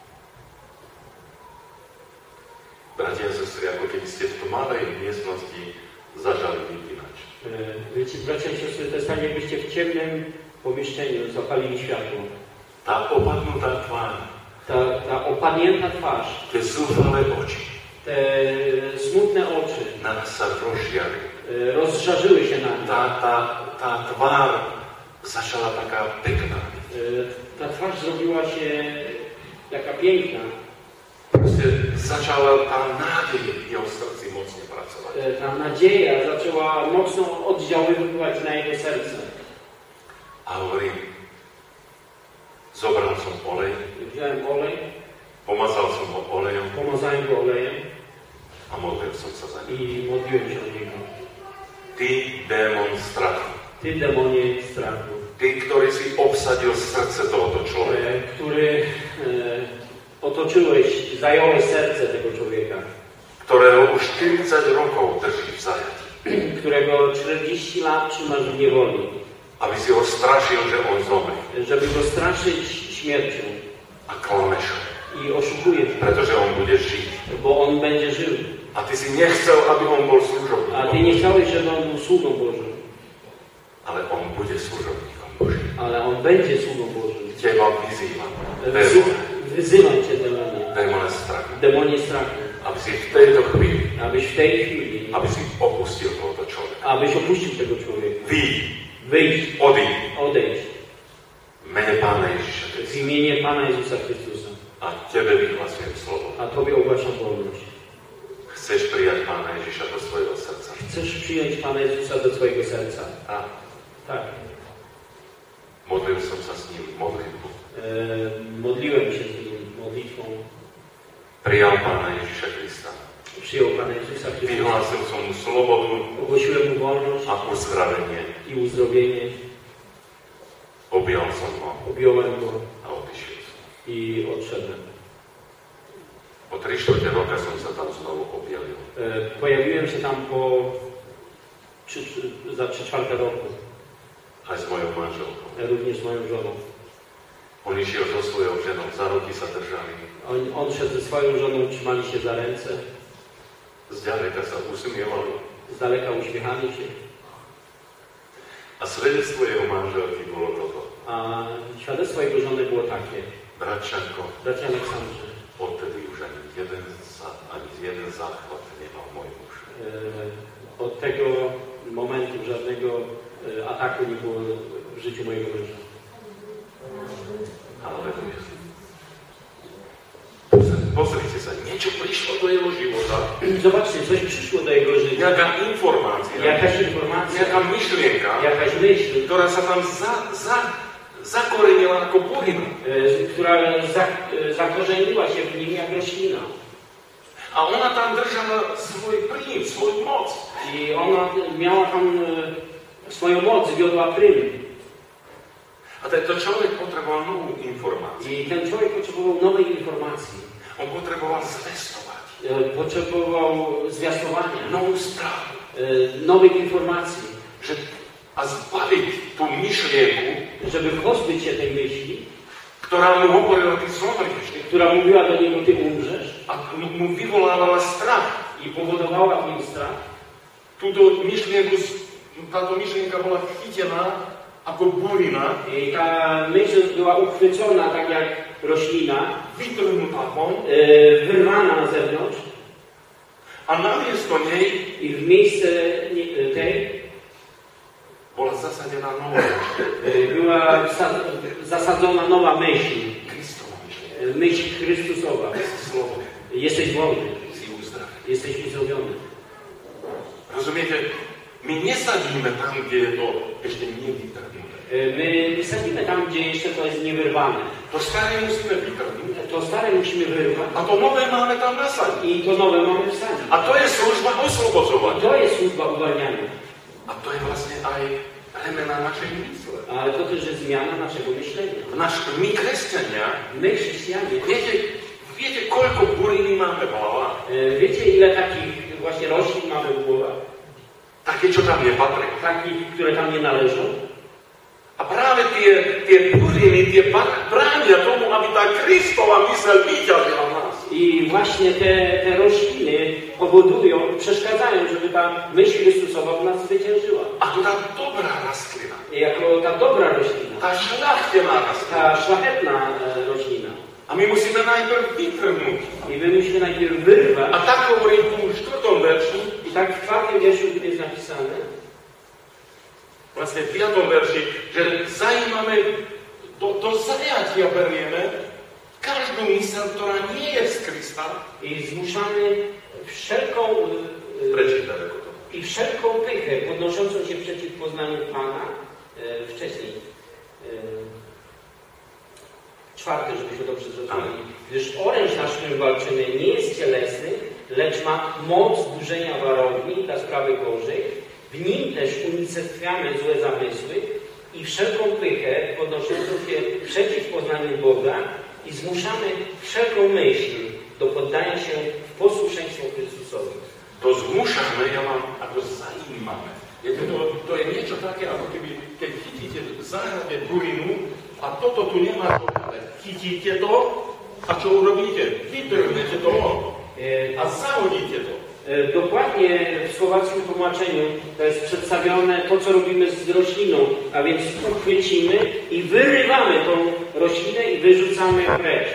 Bratia a sestry, ako keby ste v tmavej miestnosti zažali vypínať. E, Wiecie, bracia i siostry, to jest tak, jakbyście w ciemnym pomieszczeniu zapalili światło. Tá opadnutá tvár, Ta, ta opadnięta twarz, tie zúfalé oči, te smutne oczy nás sa rozžiari. e, rozżarzyły się na nim. Tá, tá, tá tvár začala taká pekná. E, Ta twarz zrobiła się taka piękna. Proste proste začala tá nádej v jeho srdci mocne pracovať. Ta nadzieja zaczęła mocno oddziaływać na jego serce. A hovorím, zobral som olej, Wziąłem olej, pomazal som ho olejom pomazałem go olejem a modlil som sa za ním. i modliłem się o niego. Ty, démon strachu, Ty, demonie strachu, ty, ktorý si obsadil srdce tohoto človeka, e, który e, otoczyłeś, zająłeś serce tego człowieka, ktorého už štyridsať rokov drží v zajatí, którego czterdzieści lat trzymasz w niewoli, aby si ho strašil, že on zomrie. żeby go straszyć śmiercią A klameš ho, i oszukujesz, pretože on bude žiť. bo on będzie żył. A ty si nechcel, aby on bol A ty služobníkom, nie chciałeś, żeby on był sługą Bożym, ale on bude služobníkom Božím. ale on będzie sługą Bożym. Teba vyzývam, Wzy, démone, wyzywam cię, demonie, démone strachu, demonie strachu, aby si v tejto chvíli, abyś w tej chwili, aby si opustil tohoto človeka. abyś opuścił tego człowieka. Výjď, Wyjdź, odíď, odejdź v mene Pána Ježiša w Krista. imieniu Pana Jezusa Chrystusa, A tebe vyhlasujem slovo. a Tobie ogłaszam wolność. Chceš prijať Pána Ježiša do svojho srdca? Chcesz przyjąć Pana Jezusa do swojego serca? A Tak. modlil som sa s ním modlitbu. E, modliłem się z nim modlitwą. Prijal Pána Ježiša Krista. Przyjął Pana Jezusa Chrystusa. Vyhlásil som mu slobodu Ogłosiłem mu wolność a uzdravenie. i uzdrowienie. Objal som ho Objąłem go a odišiel som. i odszedłem. Po tri štvrte roka som sa tam znovu objavil. E, pojawiłem się tam po trzy, za trzy czwarte roku. Aj s mojou manželkou. E, również z moją żoną. On išiel so svojou ženou, za ruky sa držali. On, on szedł ze swoją żoną, trzymali się za ręce. Zďaleka sa usmievali. Z daleka uśmiechali się. A svedectvo jeho manželky bolo toto. A świadectwo jego żony było takie. Bratčanko, Bracia Aleksandrze, odtedy už ani jeden, za, ani jeden záchvat nemal môj muž. e, od tego momentu żadnego e, ataku nie było w życiu mojego męża. Aleluja. Pozri- Pozrite sa, niečo prišlo do jeho života. Zobaczcie, coś przyszło do jego życia. Nejaká informácia, Jakaś informacja, nejaká myšlienka, jakaś myśl, ktorá sa tam za, za, zakorenila ako burina. e, która za, e, zakorzeniła się w nim jak roślina. A ona tam držala svoj príjem, svoju moc. I ona miała tam e, swoją moc, wiodła prym. A tento človek potreboval novú informáciu. I ten człowiek potrzebował nowej informacji. On potreboval zvestovať E, potrzebował zwiastowania, novú správu. e, nowych informacji, Že, a zbaviť tú myšlienku, żeby pozbyć się tej myśli, ktorá mu hovorila, ty zomrieš. która mówiła do niego, ty umrzesz, A mu- mu vyvolávala strach. i powodowała w nim strach. Túto myšlienku, táto myšlienka bola chytená ako burina, I ta myśl była uchwycona tak jak roślina, vytrhnutá von e, wyrwana na zewnątrz a namiesto nej i w miejsce nie- tej bola zasadená nová myšlienka. e, była wsa- zasadzona nowa myśl, Kristova myšlienka. e, myśl Chrystusowa. Si slobodný, Jesteś wolny, si uzdravený. jesteś uzdrowiony. Rozumiete? My nesadíme tam, kde je to ešte nevytrhnuté. E, My nie sadzimy tam, gdzie jeszcze to jest niewyrwane. To staré musíme vytrhnúť. To stare musimy wyrwać A to nové máme tam nasadiť. i to nowe mamy wsadzić. A to je služba oslobodzovania. To jest służba uwalniania. A to je vlastne aj premena našej mysle. Ale to też jest zmiana naszego myślenia. Naš, my, kresťania, My, chrześcijanie, viete, viete, koľko buriny máme v hlavách? e, wiecie ile takich właśnie roślin mamy w głowach? Také, čo tam nepatrí. Takich, które tam nie należą? A práve tie, tie buriny, tie bránia tomu, aby tá Kristova mysel vyťažila nás. I właśnie te, te rośliny powodują, przeszkadzają, żeby ta myśl Chrystusowa w nas zwyciężyła. Ako tá dobrá rastlina, I jako ta dobra roślina, tá šľachtená rastlina. ta szlachetna e, roślina. A my musíme najprv vytrhnúť. I my musimy najpierw wyrwać. A tak hovorí tu v štvrtom verši, I tak w czwartym wierszu jest napisane, vlastne v piatom verši, že zajímame, do, do zajatia berieme każdą myśl, która nie jest z Chrysta. I zmuszamy wszelką y, Prečí daleko to. i wszelką pychę podnoszącą się przeciw poznaniu Pana, y, wcześniej y, czwarty, żebyśmy dobrze zrozumieli. Gdyż oręż nasz, którym walczymy, nie jest cielesny, lecz ma moc burzenia warowni dla sprawy Bożej. W nim też unicestwiamy złe zamysły i wszelką pychę podnoszącą się przeciw poznaniu Boga i zmuszamy wszelką myśl do poddania się w posłuszeństwo Chrystusowi. To zmuszamy, ja mam, ako zajímame. Je to, to je niečo také, ako keby, keď chytíte v záhrade burinu a toto tu nemá dobre. Chytíte to a čo urobíte? Vytrhnete to a zahodíte to. Dokładnie w słowackim tłumaczeniu to jest przedstawione to, co robimy z rośliną, a więc uchwycimy i wyrywamy tą roślinę i wyrzucamy ją precz.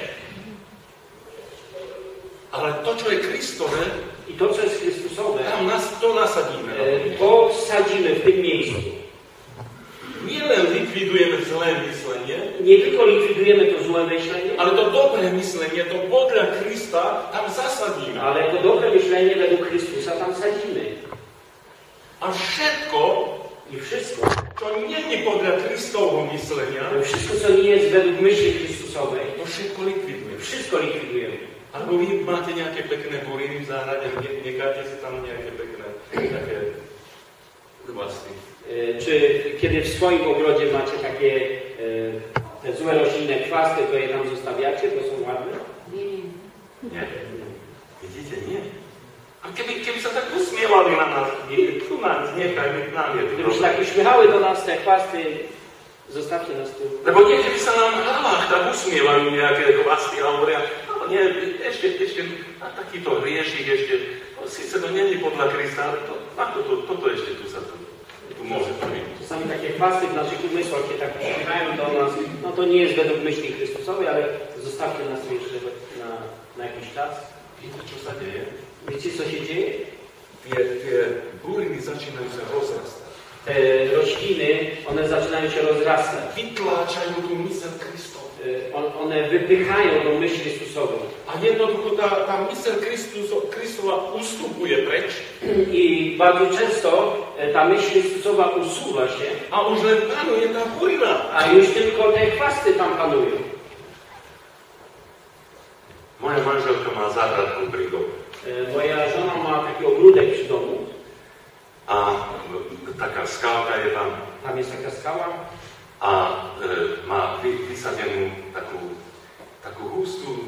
Ale to, čo je Kristové, i to, co jest Chrystusowe, tam nas, to nasadíme. to sadzimy w tym miejscu. Nie len likwidujemy złe myslenie, nie tylko likwidujemy to złe myślenie, ale to dobre myslenie, to podľa Krista tam zasadíme. Ale to dobre myślenie według Chrystusa tam sadzimy. A všetko, i wszystko, čo nie je podľa Kristovho myslenia, wszystko, co nie jest według myśli Chrystusowej, to všetko likwidujemy. Wszystko likwidujemy. Albo vy máte nejaké pekné buriny v záhrade, necháte si tam nejaké pekné také kvasy. Czy kiedy w swoim ogrodzie macie takie e, te złe roślinne kwasty, to je tam zostawiacie, to są ładne? Nie. Nie. Widzicie, nie. A keby, keby sa tak usmievali na nás, tu nás nechajme k nám je. Gdyby się tak uśmiechały do nas te chwasty, zostawcie nas tu. Lebo niekedy sa nám v hlavách tak usmievajú nejaké kvasty a hovoria, no nie, ešte, ešte, a takýto hriešik ešte, no, síce to nie je podľa Krista, ale to, to, to, toto ešte tu sa tu, tu môže to byť. Czasami takie chwasty w naszych umysłach się tak uśmiechają do nas, no to nie jest według myśli Chrystusowej, ale zostawcie nas tu jeszcze na, na jakiś czas. Wiecie, čo sa deje? Wiecie, co się dzieje? Tie, tie buriny začínajú sa rozrastať. Te rośliny, one zaczynają się rozrastać. Vytláčajú tú myseľ Kristov. One wypychają tą myśl Chrystusową. A jednoducho tá, tá myseľ Kristova ustupuje preč. I bardzo często ta myśl Chrystusowa usuwa się. A už len panuje tá burina. A już tylko te chwasty tam panują. Moja manželka má záhradku pri domu. Moja żona ma taki ogródek przy domu. A taká skálka je tam. Tam jest taka skała. A e, má vy, vysadenú takú, takú hustú e,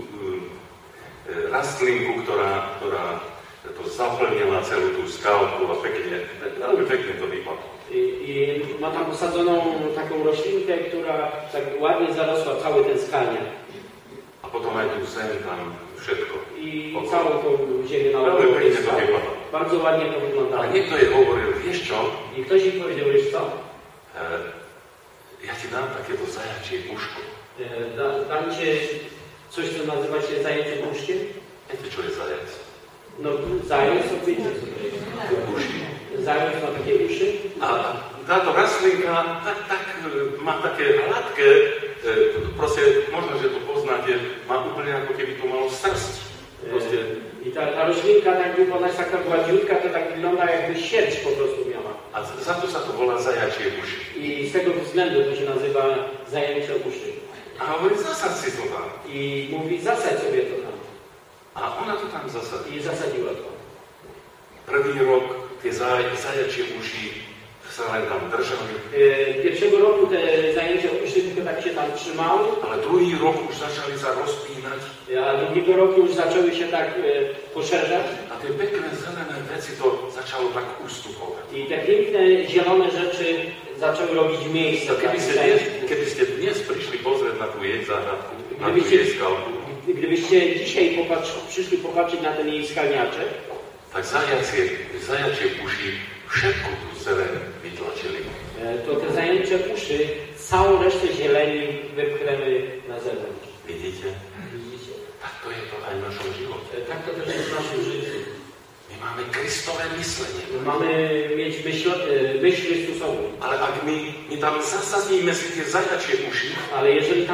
rastlinku, ktorá, ktorá to zaplnila celú tú skálku a pekne, veľmi pekne to vypadlo. I, I ma tam posadzoną taką roślinkę, która tak ładnie zarosła cały ten skalniak. A potom aj tú zem tam všetko. I okolo. całą tą ziemię na Veľmi około tej pekne to skały. vypadlo. Bardzo ładnie to wyglądało. A niekto jej hovoril, vieš čo? I ktoś mi powiedział, wiesz co? E, ja ti dám takéto zajačie uško. E, da, dam ci coś, co nazywa się zajęciem uszkiem. Viete, čo je zajac? No, zając, to wiecie, co to jest. Uši. Zając ma takie uszy. A táto rastlinka tak, tak, má také hladké, proste, možno, že to poznáte, má úplne ako keby to malo srst. Proste. I ta, ta roślinka, tak jakby ona jest taka gładziutka, to tak wygląda, jakby sierść po prostu miała. A za to sa to volá zajačie uši. I z tego względu to się nazywa zajęcie uszy. A hovorí, zasad si to tam. I mówi, zasadź sobie to tam. A ona to tam zasadí. I zasadziła to. Prvý rok tie zaj, zajačie uši sa len tam držali. E, Pierwszego roku te zajęcia uszy tylko tak się tam trzymały. Ale druhý rok už začali sa rozpínať. A drugiego roku już zaczęły się tak e, poszerzać. A tie pekné zelené veci to začalo tak ustupovať. I te piękne, zielone rzeczy zaczęły robić miejsce. To keby, ste dnes, keby ste dnes prišli pozrieť na tú jej záhradku, na tú Gdybyście, jej skalku, gdybyście dzisiaj popatrz, przyszli popatrzeć na ten jej skalniaczek, tak zajacie, zajacie uši všetku tú zeleň vytlačili. to te zajęcze uszy całą resztę zieleni wypchnęły na zewnątrz. Vidíte? Widzicie? Tak to je to aj v našom živote. Tak to też jest w naszym życiu. My máme Kristové myslenie. Mamy mieć myśl, myśl Chrystusową. Ale ak my, my tam zasadíme si tie zajačie uši, Ale jeżeli tam sobie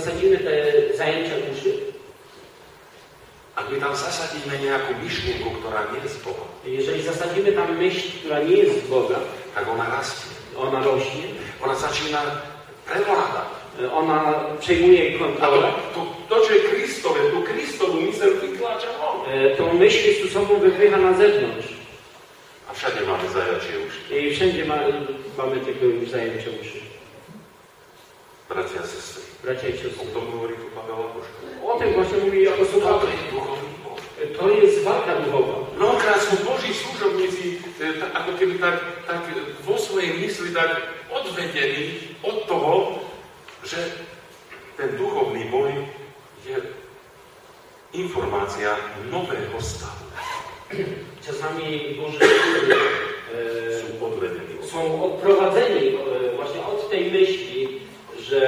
zasadzimy te zajęcia duszy, ak my tam zasadíme nejakú myšlienku, ktorá nie je z Boha, jeżeli zasadzimy tam myśl, która nie jest z Boga, tak ona rastie. ona rośnie, Ona začína prevládať. ona przejmuje A to, kontrolę. to, to, čo je Kristové, tú Kristovú myseľ vytláča von. E, Tą myśl Chrystusową wypycha na zewnątrz. A všade máme zajačie uši. I wszędzie ma, mamy tego już zajęcia uszy. Bratia a sestry, Bracia i o siostry. tom hovorí tu Pavel Apoštol. O tym właśnie mówi apostoł To Paweł. je duchovný boj. To jest walka duchowa. Mnohokrát sú Boží služobníci e, ta, ako keby tak, tak vo svojej mysli tak odvedení od toho, že ten duchovný boj je informácia nového stavu. Czasami Boży ludzie, Sú odvedení. e, są odprowadzeni e, właśnie od tej myśli, że,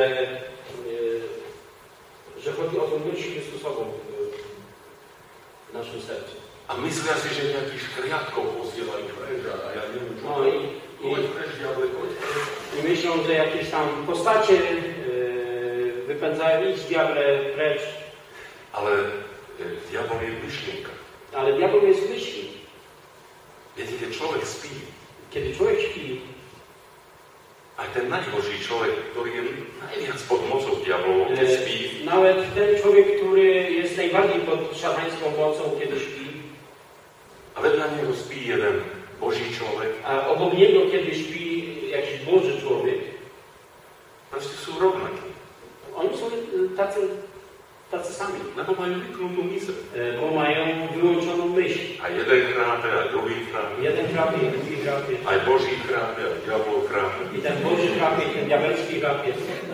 e, że chodzi o tą myśl Chrystusową w, w naszym sercu. A myslia si, že nejakých škriatkov posielajú preč a ja neviem čo. No i, i, Choď preč, diable, choď preč. i myślą, że jakieś tam postacie e, wypędzają idź diable precz, Ale e, diabol je myšlienka. ale diabeł jest w myśli. Viete, keď človek spí, Kiedy człowiek śpi, aj ten najhorší človek, ktorý je najviac pod mocou diabolov, keď e, spí, nawet ten człowiek, który jest najbardziej pod szatańską mocą, kiedy śpi, a vedľa neho spí jeden Boží človek, a obok niego kiedy śpi jakiś Boży człowiek, proste sú rovnakí. oni są e, tacy, tacy sami, Lebo majú vypnutú myseľ. e, bo mają wyłączoną myśl. A jeden chrápe, a druhý chrápe. Jeden chrapie, drugi chrapie. Aj Boží chrápe, a diabol chrápe. I ten Boży chrapie, i ten diabelski chrapie.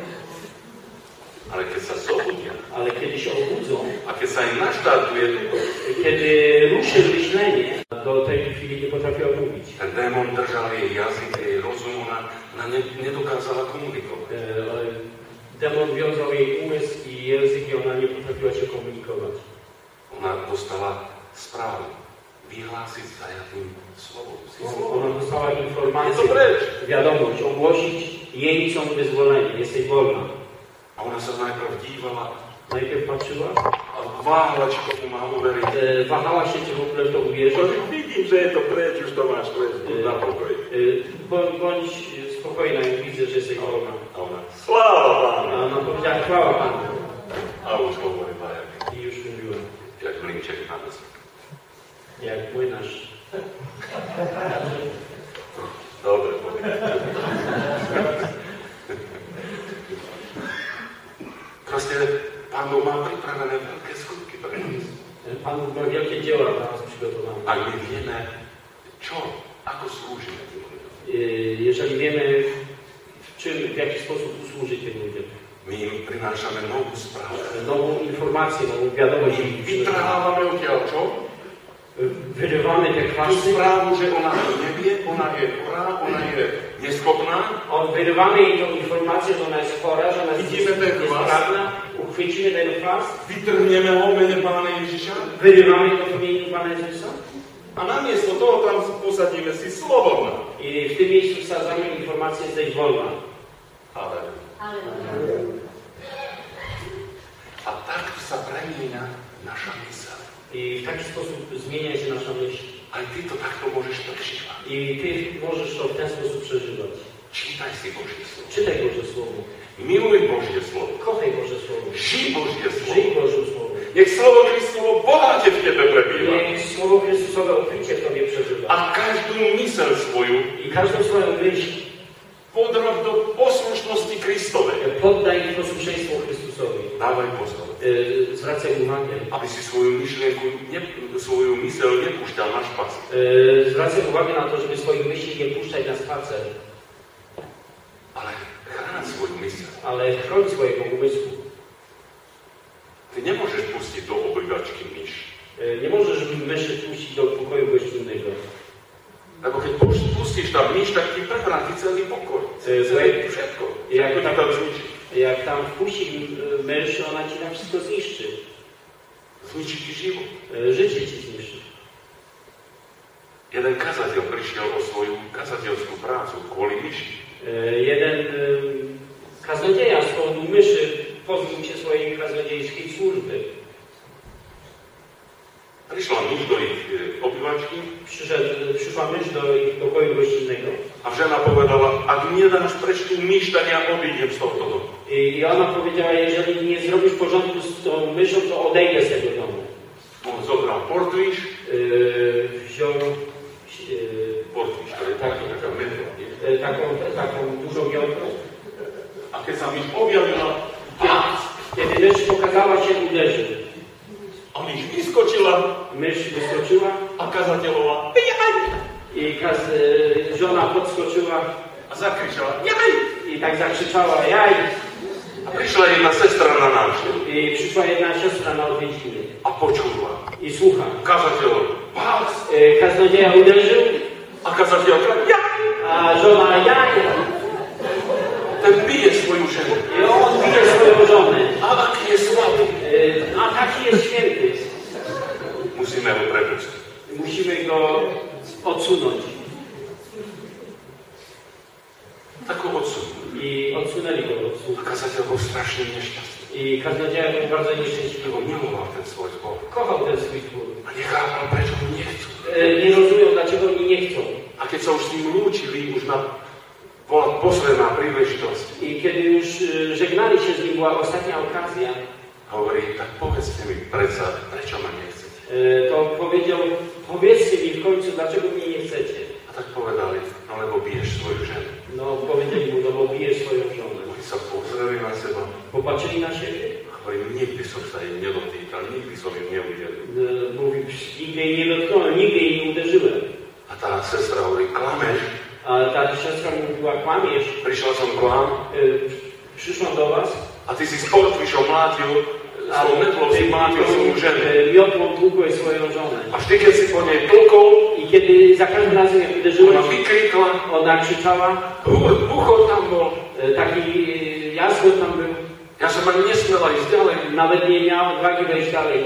Ale keď sa zobudia, Ale kiedy się obudzą, a keď sa im naštartuje to, kiedy ruszy myślenie, do tej chwili nie potrafią mówić. ten démon držal jej jazyk, jej rozum, ona, ona ne, nedokázala komunikovať. E, Demon wiązał jej umysł i język i ona nie potrafiła się komunikować. Ona dostala správu. Vyhlásiť zajatým slovom. Si Ona slovom. dostała Je informację, to preč. wiadomość, ogłosić jeńcom wyzwolenie, jesteś wolna. A ona sa najprv dívala Najpierw patrzyła, a váhala, či tomu má uveriť. e, wahała się, czy w ogóle w to uwierzy. Vidím, že je to preč, už to máš preč. Na pokoj. E, bądź, bądź spokojna, jak widzę, że jesteś wolna. A ona, sláva A Pánu. ona powiedziała, chwała Panu. A už hovorila, jak, I już mówiła, jak mlínček na dosť. jak młynarz. Dobre, poviem. Proste Pán Boh má pripravené veľké skutky pre nás. Pan Bóg ma wielkie dzieła dla nas przygotowane. A my vieme, čo, ako slúžime tým ľuďom. Y, Jeżeli wiemy, w czym, w jaki sposób usłużyć tym ludziom. My im prinášame novú správu. Nową informację, nową wiadomość. im przynosić. Vytrhávame odtiaľ čo? Wyrywamy te Tú kwasy, správu, že ona to nevie, ona je chorá, ona je neschopná. od- wyrywamy jej tą informację, że ona jest chora, że ona jest Widzimy ten kwas. niesprawna, uchwycimy ten kwas, Vytrhneme ho v mene Pána Ježiša. wyrywamy go w imieniu Pana Jezusa A namiesto toho tam posadíme si slobodná. i w tym miejscu wsadzamy informację, jesteś wolna. Ale a takto sa premieňa naša myseľ. I w taki sposób zmienia się nasza myśl. Aj ty to takto môžeš prežívať. I ty możesz to w ten sposób przeżywać. Čítaj si Božie slovo. Czytaj Boże Słowo. Miluj Božie slovo. Kochaj Boże Słowo. Žij Božie slovo. Żyj Bożym Słowem. Nech slovo Kristovo bohatie v tebe prebýva. Niech Słowo Chrystusowe obficie w Tobie przeżywa. A každú myseľ svoju I każdą swoją myśl podrob do poslušnosti Kristovej. poddaj posłuszeństwu Chrystusowi. Dávaj pozor, Yy, zwracaj uwagę. aby si svoju myšlienku, ne, svoju myseľ nepúšťal na špac. Yy, zwracaj uwagę na to, żeby swoich myśli nie puszczać na spacer, Ale chráň svoju myseľ. ale chroń swojego umysłu. Ty nemôžeš pustiť do obývačky myš. Yy, nie możesz myszy puścić do pokoju gościnnego. Lebo keď pustíš tam myš, tak ti prevráti celý pokoj. Yy, Celé všetko. Jak Všetko ti tam zničí. Jak tam wpuścić yy, mysz, ona ci tam wszystko zniszczy. Zničí ti život. Yy, życie ci zniszczy. Jeden kazateľ prišiel o svoju kazateľskú prácu kvôli myši. Yy, jeden yy, kaznodzieja z powodu myszy pozbył się swojej kaznodziejskiej służby. Prišla muž do ich obývačky. Przyszedł, przyszła mysz do ich pokoju gościnnego. A žena povedala, ak nie dáš preč tú myš, tak ja odídem z tohto domu. I ona powiedziała, jeżeli nie zrobisz porządku z tą myszą, to odejdę z tego domu. On zobral portvíš. Yy, wziął yy, portvíš, to je tak, taká metra. Yy, taką, taką dużą miotę. A keď sa myš objavila, A kiedy mysz pokazała się, uderzył. a myš vyskočila Mysz wyskoczyła a kazateľová i kaz, yy, żona podskoczyła a zakričala jaj! i tak zakrzyczała jaj. A prišla jedna sestra na návštevu I przyszła jedna siostra na odwiedziny a počula. i słucha. Kazateľ pás Yy, kaznodzieja uderzył, a kazateľka jaj! a żona jaj. Ten bije svoju ženu. I on bije swoją żonę. A aký je slabý. Yy, a taki jest święty. Musíme ho prepustiť. Musimy go odsunąć. Tak ho odsunuli. I odsunęli go od A słuch. kazateľ bol strašne nešťastný. I kaznodzieja był bardzo nieszczęśliwy. Lebo miloval ten svoj zbor. Kochał ten swój zbór. A nechápal, prečo ho nechcú. Yy, nie rozumiał, dlaczego oni nie chcą. A keď sa už s ním lúčili, už na, bola posledná príležitosť. I kiedy już yy, żegnali się z nim, była ostatnia okazja, Hovorí, tak povedzte mi predsa, prečo ma nechcete. yy, to powiedział, powiedzcie mi w końcu, dlaczego mnie nie chcecie. A tak povedali, no lebo biješ svoju ženu. No, powiedzieli mu, no bo bijesz swoją żonę. Oni sa pozreli na seba. Popatrzyli na siebie. Hovorí, nikdy som sa jej nedotýkal, nikdy som ju neudelil. Yy, mówi, nigdy jej nie dotknąłem, nigdy jej nie uderzyłem. A tá sestra hovorí, klameš? A ta siostra mi mówiła, kłamiesz. Prišla som k vám Yy, przyszłam do was. a ty si s portvíšom mlátil, svojou metlou si mlátil svoju ženu. Yy, miotłą tłukłeś swoją żonę. A vždy, keď si po nej tlkol, I kiedy za każdym razem jak uderzyłeś, ona vykrikla, ona krzyczała, buchot tam bol. yy, taki yy, jaskot tam był. Ja som ani nesmela ísť ďalej. Nawet nie miał odwagi wejść dalej.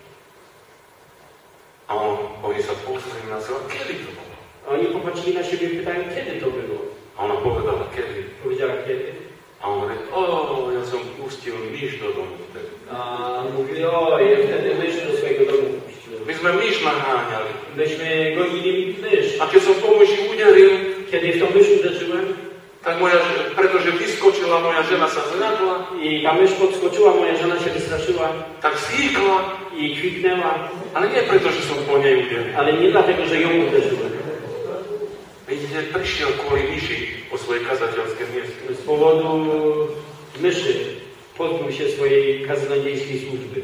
A on, oni sa pozreli na seba, kedy to bolo? Oni popatrzyli na siebie i pytają, kiedy to było. A ona povedala, kedy? Powiedziała, kiedy. A on hovorí, o, ja som pustil myš do domu vtedy. A mówili, o, ja wtedy mysz do swojego domu puściłem. My sme myš naháňali. Myśmy gonili mysz. A keď som po myši uderil, Kiedy w tą mysz uderzyłem tak moja, pretože vyskočila, moja žena sa zľakla, i ta mysz podskoczyła, moja żona się wystraszyła tak zhýkla, i kwitnęła, ale nie preto, že som po nej uderil. ale nie dlatego, że ją uderzyłem. Vidíte, prišiel kvôli myši o svoje kazateľské miesto. Z powodu myszy pozbył się swojej kaznodziejskiej służby.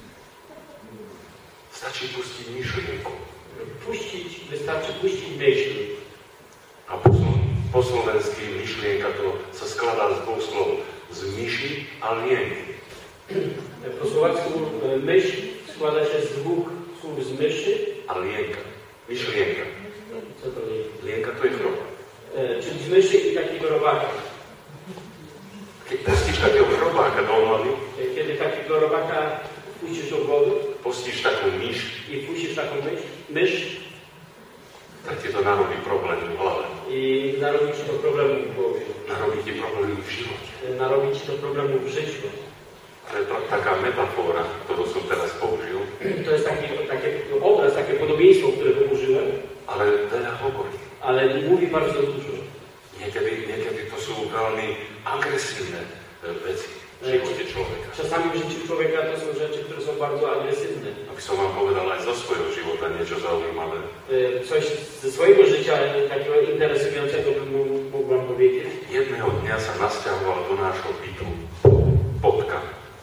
Stačí pustiť myšlienku. Puścić, wystarczy puścić myśl. A po, po slovensky myšlienka to sa skladá z dvoch slov. Z myši a lienky. Po słowacku myśl składa się z dwóch słów, z myszy. A lienka. Myšlienka. Co to jest? Lienka to je choroba. E, czyli z myszy i takiego robaka. Keď pustíš takého chrobáka do hlavy, Kiedy takiego robaka puścisz do wody pustíš takú myš, i puścisz taką mysz, mysz tak ti to narobí problémy v hlave. i narobi ci to problemu w głowie. Narobí ti problémy v živote. Narobi ci to problemu w życiu. To je to, taká metafora, ktorú som teraz použil, To jest taki, taki obraz, takie podobieństwo, które użyłem, ale veľa hovorí. ale mówi bardzo dużo. Niekedy, niekedy to sú veľmi agresívne veci v živote človeka. Czasami w życiu człowieka to są rzeczy, które są bardzo agresywne. Aby som vám povedal aj zo svojho života niečo zaujímavé. E, Coś ze swojego życia takiego interesującego bym mógł, mógł wam powiedzieć. Jedného dňa sa nasťahoval do nášho bytu Potka.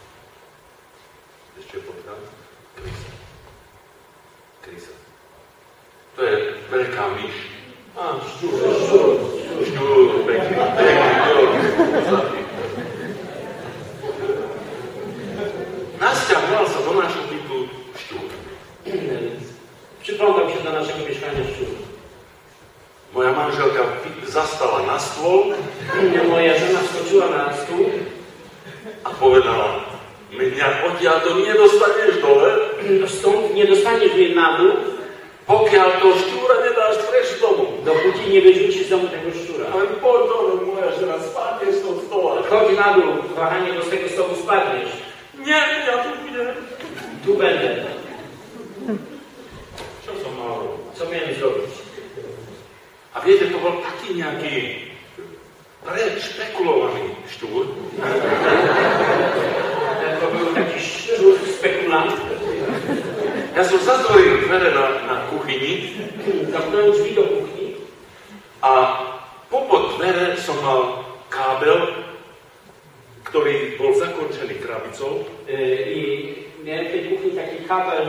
Ešte Potka? Krysa. Krysa. To je veľká myš. A, szczur, szczur. Šťúr, pekný, pekný, zlatý. Nasťahoval sa do nášho bytu šťúr. Przyglądał się do naszego mieszkania szczur. Moja manželka zastala na stôl Moja żona wskoczyła na stół a povedala, mňa odtiaľto nedostaneš dole, stąd nie dostaniesz mnie na dół, pokiaľ to šťúra nedáš preč z domu. dopóki nie wyrzucisz z domu tego szczura. Ale poď dole, moja žena, spadneš z toho stola. Chodź na dół, kochanie, bo z tego stołu spadniesz. Nie, ja tu pójdę. Tu będę. Co to mało? Co miałem zrobić? A wiecie, to był taki niejaki prešpekulovaný štúr. To był taki szczur spekulant. Ja som zatvoril dvere na, na kuchyni Zamknąłem drzwi do kuchni. a popod dvere som mal kábel, ktorý bol zakončený krabicou. Yy, I miałem w tej kuchni taki kabel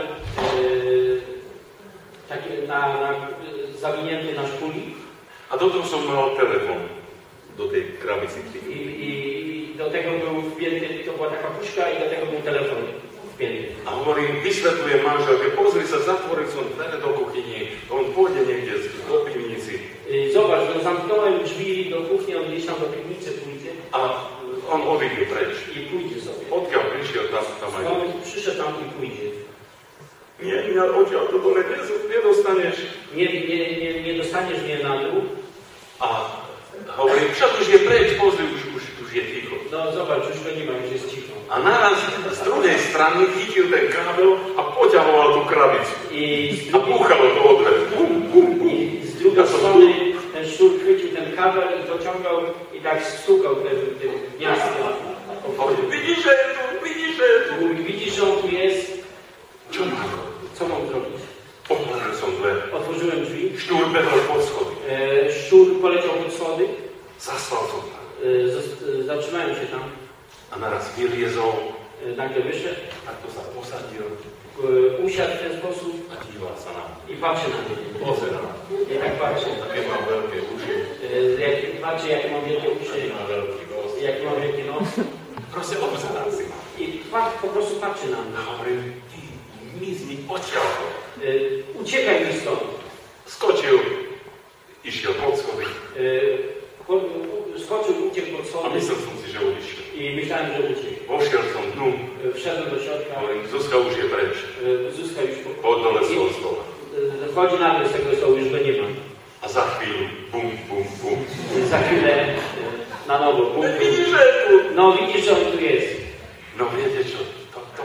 yy, taki na, na, zawinięty na szpuli. A do toho som mal telefon do tej krabici. I, i, I do tego był wpięty, to była taka puszka i do tego był telefon wpięty. A hovorím, vysvetľujem manželke, pozri sa, zatvoril som dvere do kuchyni, on pôjde niekde do pivnici. Yy, zobacz, no zamknąłem drzwi do kuchni, on gdzieś tam do piwnicy pójdzie. A on odíde preč. I pójdzie sobie. Odkiaľ prišiel, tam, tam aj. On przyszedł tam i pójdzie. Nie, nie, odtiaľ to dole nedostaneš. Nie, nie, nie, nie dostaniesz mnie na dół. A hovorím, však už je preč, pozri, už, už, už je ticho. No zobacz, już go nie ma, już jest cicho. A naraz z druhej strany chytil ten kábel a poťahoval tú krabicu. I z A drugiej, púchalo to od dverí. Bum, bum, bum. i z drugiej strony ten szczur chwycił ten kabel i dociągał i tak stukał tym, tym gniazdem. Hovorím, vidíš, že je tu, vidíš, že je tu. Mówi, widzisz, że on tu jest, Čo mám robiť? co mam zrobić? Otvoril som dvere. Otworzyłem drzwi, Štúr behol pod schody. e, szczur poleciał pod schody, Zaspal som tam. e, zos- e, zatrzymałem się tam, A naraz vyliezol, e, nagle wyszedł, takto sa posadil e, usiadł w ten sposób a díval sa na mňa. i patrzy na mnie. Pozerá na mňa. I tak patrzy. Také mám veľké uši, E, jak, patrzy, jakie mam wielkie uszy, taký mám veľký nos. jaki mam wielki nos. Proste obzerá si ma. I pat, po prostu patrzy na mnie. A hovorím, ty mizni odtiaľ. E, uciekaj mi stąd. Skočil, išiel pod schody E, cho- skoczył, uciekł pod a schody myslel som si, že odišiel. i myślałem, że uciekł. Vošiel som dnu, E, Wszedłem do środka. hovorím, Zuzka už je preč. E, Zuzka już po, Poď dole z toho stola. e, chodzi na dół z tego stołu, już go nie ma. A za chvíľu, bum, bum, bum. E, Za chwilę e, na nowo. Bum, bum. Vidíš, že je tu. No widzisz, że on tu jest. No viete čo, to, to,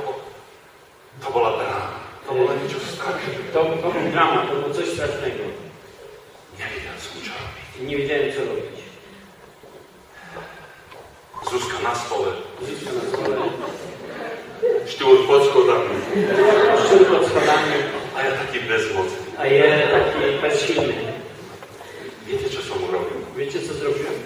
to bola dráma. To bolo niečo strašné. To, to był dramat, to było coś strasznego. Nevedel som, čo robiť. Nie wiedziałem, co robić. Zuzka na stole, Zuzka na stole, štúr pod schodami szczur pod schodami, a ja taký bezmocný. a je taki bezsilny. Viete, čo som urobil? Wiecie, co zrobiłem?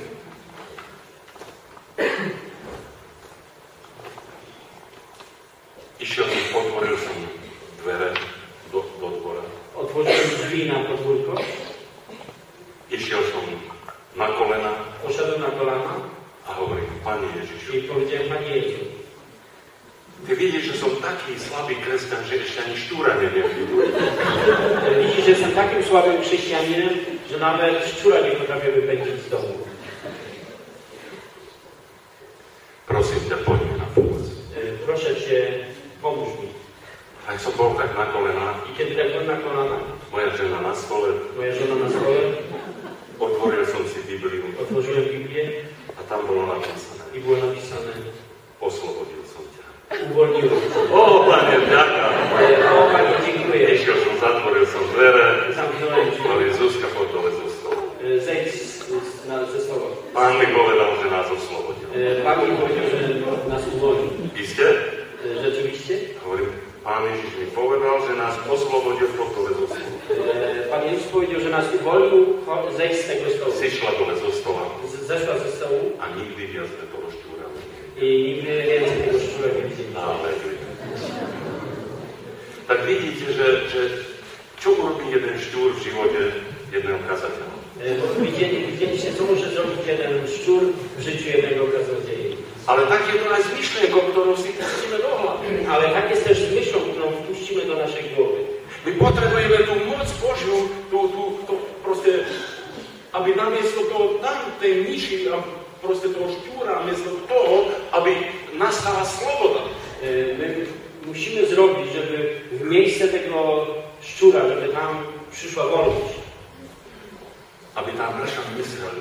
Išiel som, otvoril som dvere do, do dvora. Otworzyłem drzwi na podwórko, Išiel som na kolena poszedłem na kolana a hovorím, Pane Ježišu, i powiedziałem, Panie Jezu, ty vidíš, že som taký slabý kresťan, že ešte ani štúra neviem. widzisz, że jestem takim słabym chrześcijaninem, że nawet szczura nie potrafię wypędzić z domu. Prosím ťa, poď mi na pomoc. E, Proszę Cię, pomóż mi. A jak som bol tak na kolenách, I kiedy tak byłem na kolanach, moja žena na stole, moja żona na stole, otvoril som si Bibliu otworzyłem Biblię a tam bolo napísané, i było napisane, oslobodil som ťa. uwolniłem Cię. O, Pane, ďaká. E, O Panie, dziękuję. Išiel som, zatvoril som dvere, Zamknąłem drzwi. hovorí, Zuzka, poď dole zo stola. E, Zejdź z- z- na- ze stołu. Pán mi povedal, že nás oslobodil. E, Pan mi powiedział, że nas uwolni. Iste? E, Rzeczywiście? Hovorím, Pán Ježiš mi povedal, že nás oslobodil, poď dole zo stola. E, Pan Jezus powiedział, że nas uwolnił, cho- zejdź z tego stołu. Zišla dole zo stola Z- Zeszła ze stołu a nikdy viac sme toho štúra. i nigdy więcej tego szczura nie widzieli. Aleluja. Tak vidíte, že, že čo urobí jeden štúr v živote jedného kazateľa? E, bo Widzieli, widzieliście, co może zrobić jeden szczur w życiu jednego kaznodziei. Ale tak je to aj z myšlienkou, ktorú si pustíme do hlavy. Ale tak jest też z myślą, którą wpuścimy do naszej głowy. My potrebujeme tú moc Božiu, tú, tú, tú proste, aby namiesto toho tam tej myši a proste toho štúra, namiesto toho, aby nastala sloboda. E, My musimy zrobić, żeby w miejsce tego szczura, żeby tam przyszła wolność. Aby tá naša mysel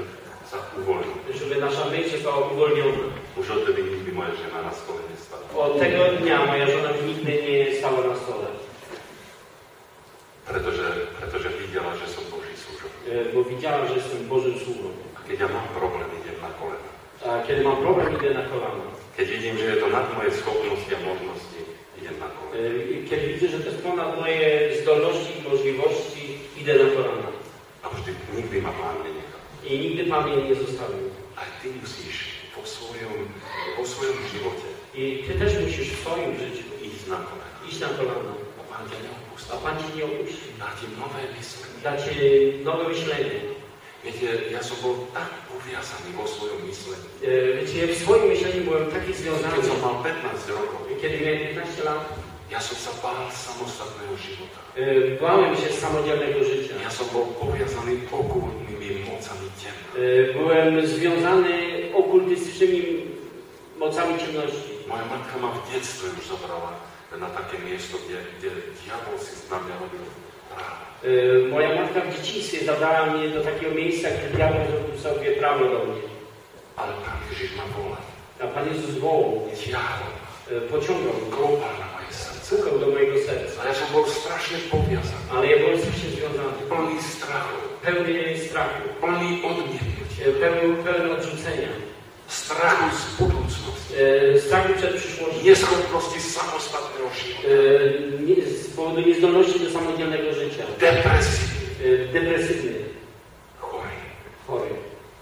sa uvoľnil. żeby nasza myśl została uwolniona. Už odtedy nikdy moja žena na stole nestala. Od tego dnia moja żona nigdy nie stała na stole. Pretože, pretože videla, že som Boží služobník. E, Bo widziała, że jestem Bożym sługą. A keď ja mám problém, idem na kolena. A kiedy mam problem, idę na kolana. Keď vidím, že je to nad moje schopnosti a možnosti, idem na kolena. E, Kiedy widzę, że to jest ponad moje zdolności i możliwości, idę na kolana. A vždy, nikdy ma Pán nenechá. I nigdy Pan mnie nie zostawił. Aj ty musíš vo svojom, vo svojom živote I Ty też musisz w swoim życiu ísť na kolena. iść na kolana. A Pán ťa neopustí. A Pan Ci nie opuści. Dá ti nové myslenie. Da Ci nowe myślenie. Viete, ja som bol tak uviazaný vo svojom myslení. E, Wiecie, w swoim myśleniu byłem taki związany. Keď som mal pätnásť rokov, Kiedy miałem piętnaście lat, ja som sa bál samostatného života. e, bałem się samodzielnego życia. Ja som bol poviazaný okultnými mocami temna. E, Byłem związany okultystycznymi mocami ciemności. Moja matka ma v detstve už zabrala na také miesto, kde, kde diabol si na mňa robil právo. E, Moja matka w dzieciństwie zabrała mnie do takiego miejsca, gdzie diabeł zrobił sobie prawo do mnie. Ale Pán Ježiš ma volal. A Pan Jezus wołał mnie, Ťahol. e, pociągał mnie, Kopal na moje srdce. pukał do mojego serca. A ja som bol strašne poviazaný. Ale ja byłem strasznie związany, Plný strachu. pełny strachu, Plný odmietnutia. e, pełny, pełny odrzucenia, Strachu z budúcnosti. e, strachu przed przyszłością, Neschopnosti samostatného života. e, nie, z powodu niezdolności do samodzielnego życia, Depresí. e, depresywny, Chory. chory.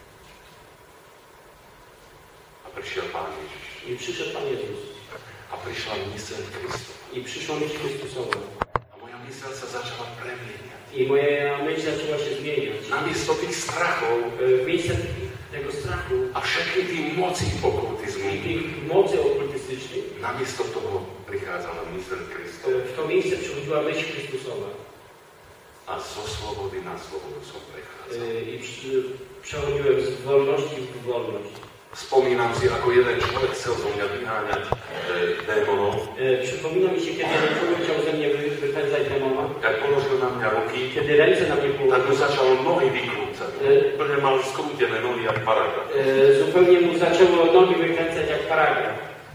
A prišiel Pán Ježiš. I przyszedł Pan Jezus. A prišla myseľ Kristova. I przyszła myśl Chrystusowa. A moja myseľ sa začala premieňať. I moja myśl zaczęła się zmieniać. Namiesto tých strachov E, W miejsce tego strachu a všetkých tých mocí okultizmu, i tych mocy okultystycznych, namiesto toho prichádzala myseľ Kristova. e, w to miejsce przychodziła myśl Chrystusowa. A zo slobody na slobodu som prechádzal. E, I przy, przechodziłem z wolności w wolność. Spomínam si, ako jeden človek chcel zo mňa vyháňať e, démonov, E, Przypomina mi się, kiedy jeden człowiek chciał ze mnie wy- wypędzać demona, jak položil na mňa ruky, kiedy ręce na mnie tak mu położył, začal nohy vykrúcať. Úplne mal skrútené nohy jak paragraf. e, zupełnie mu zaczęło nogi wykręcać jak paragraf.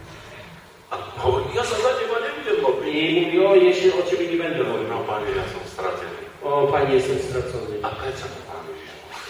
A hovorí, ja sa za teba nebudem modliť. I mówi, o, jeśli o Ciebie nie będę Hovorí, mówił. no Pane, ja som stratený. O, Panie, jestem stracony. A predsa to Pán Ježiš.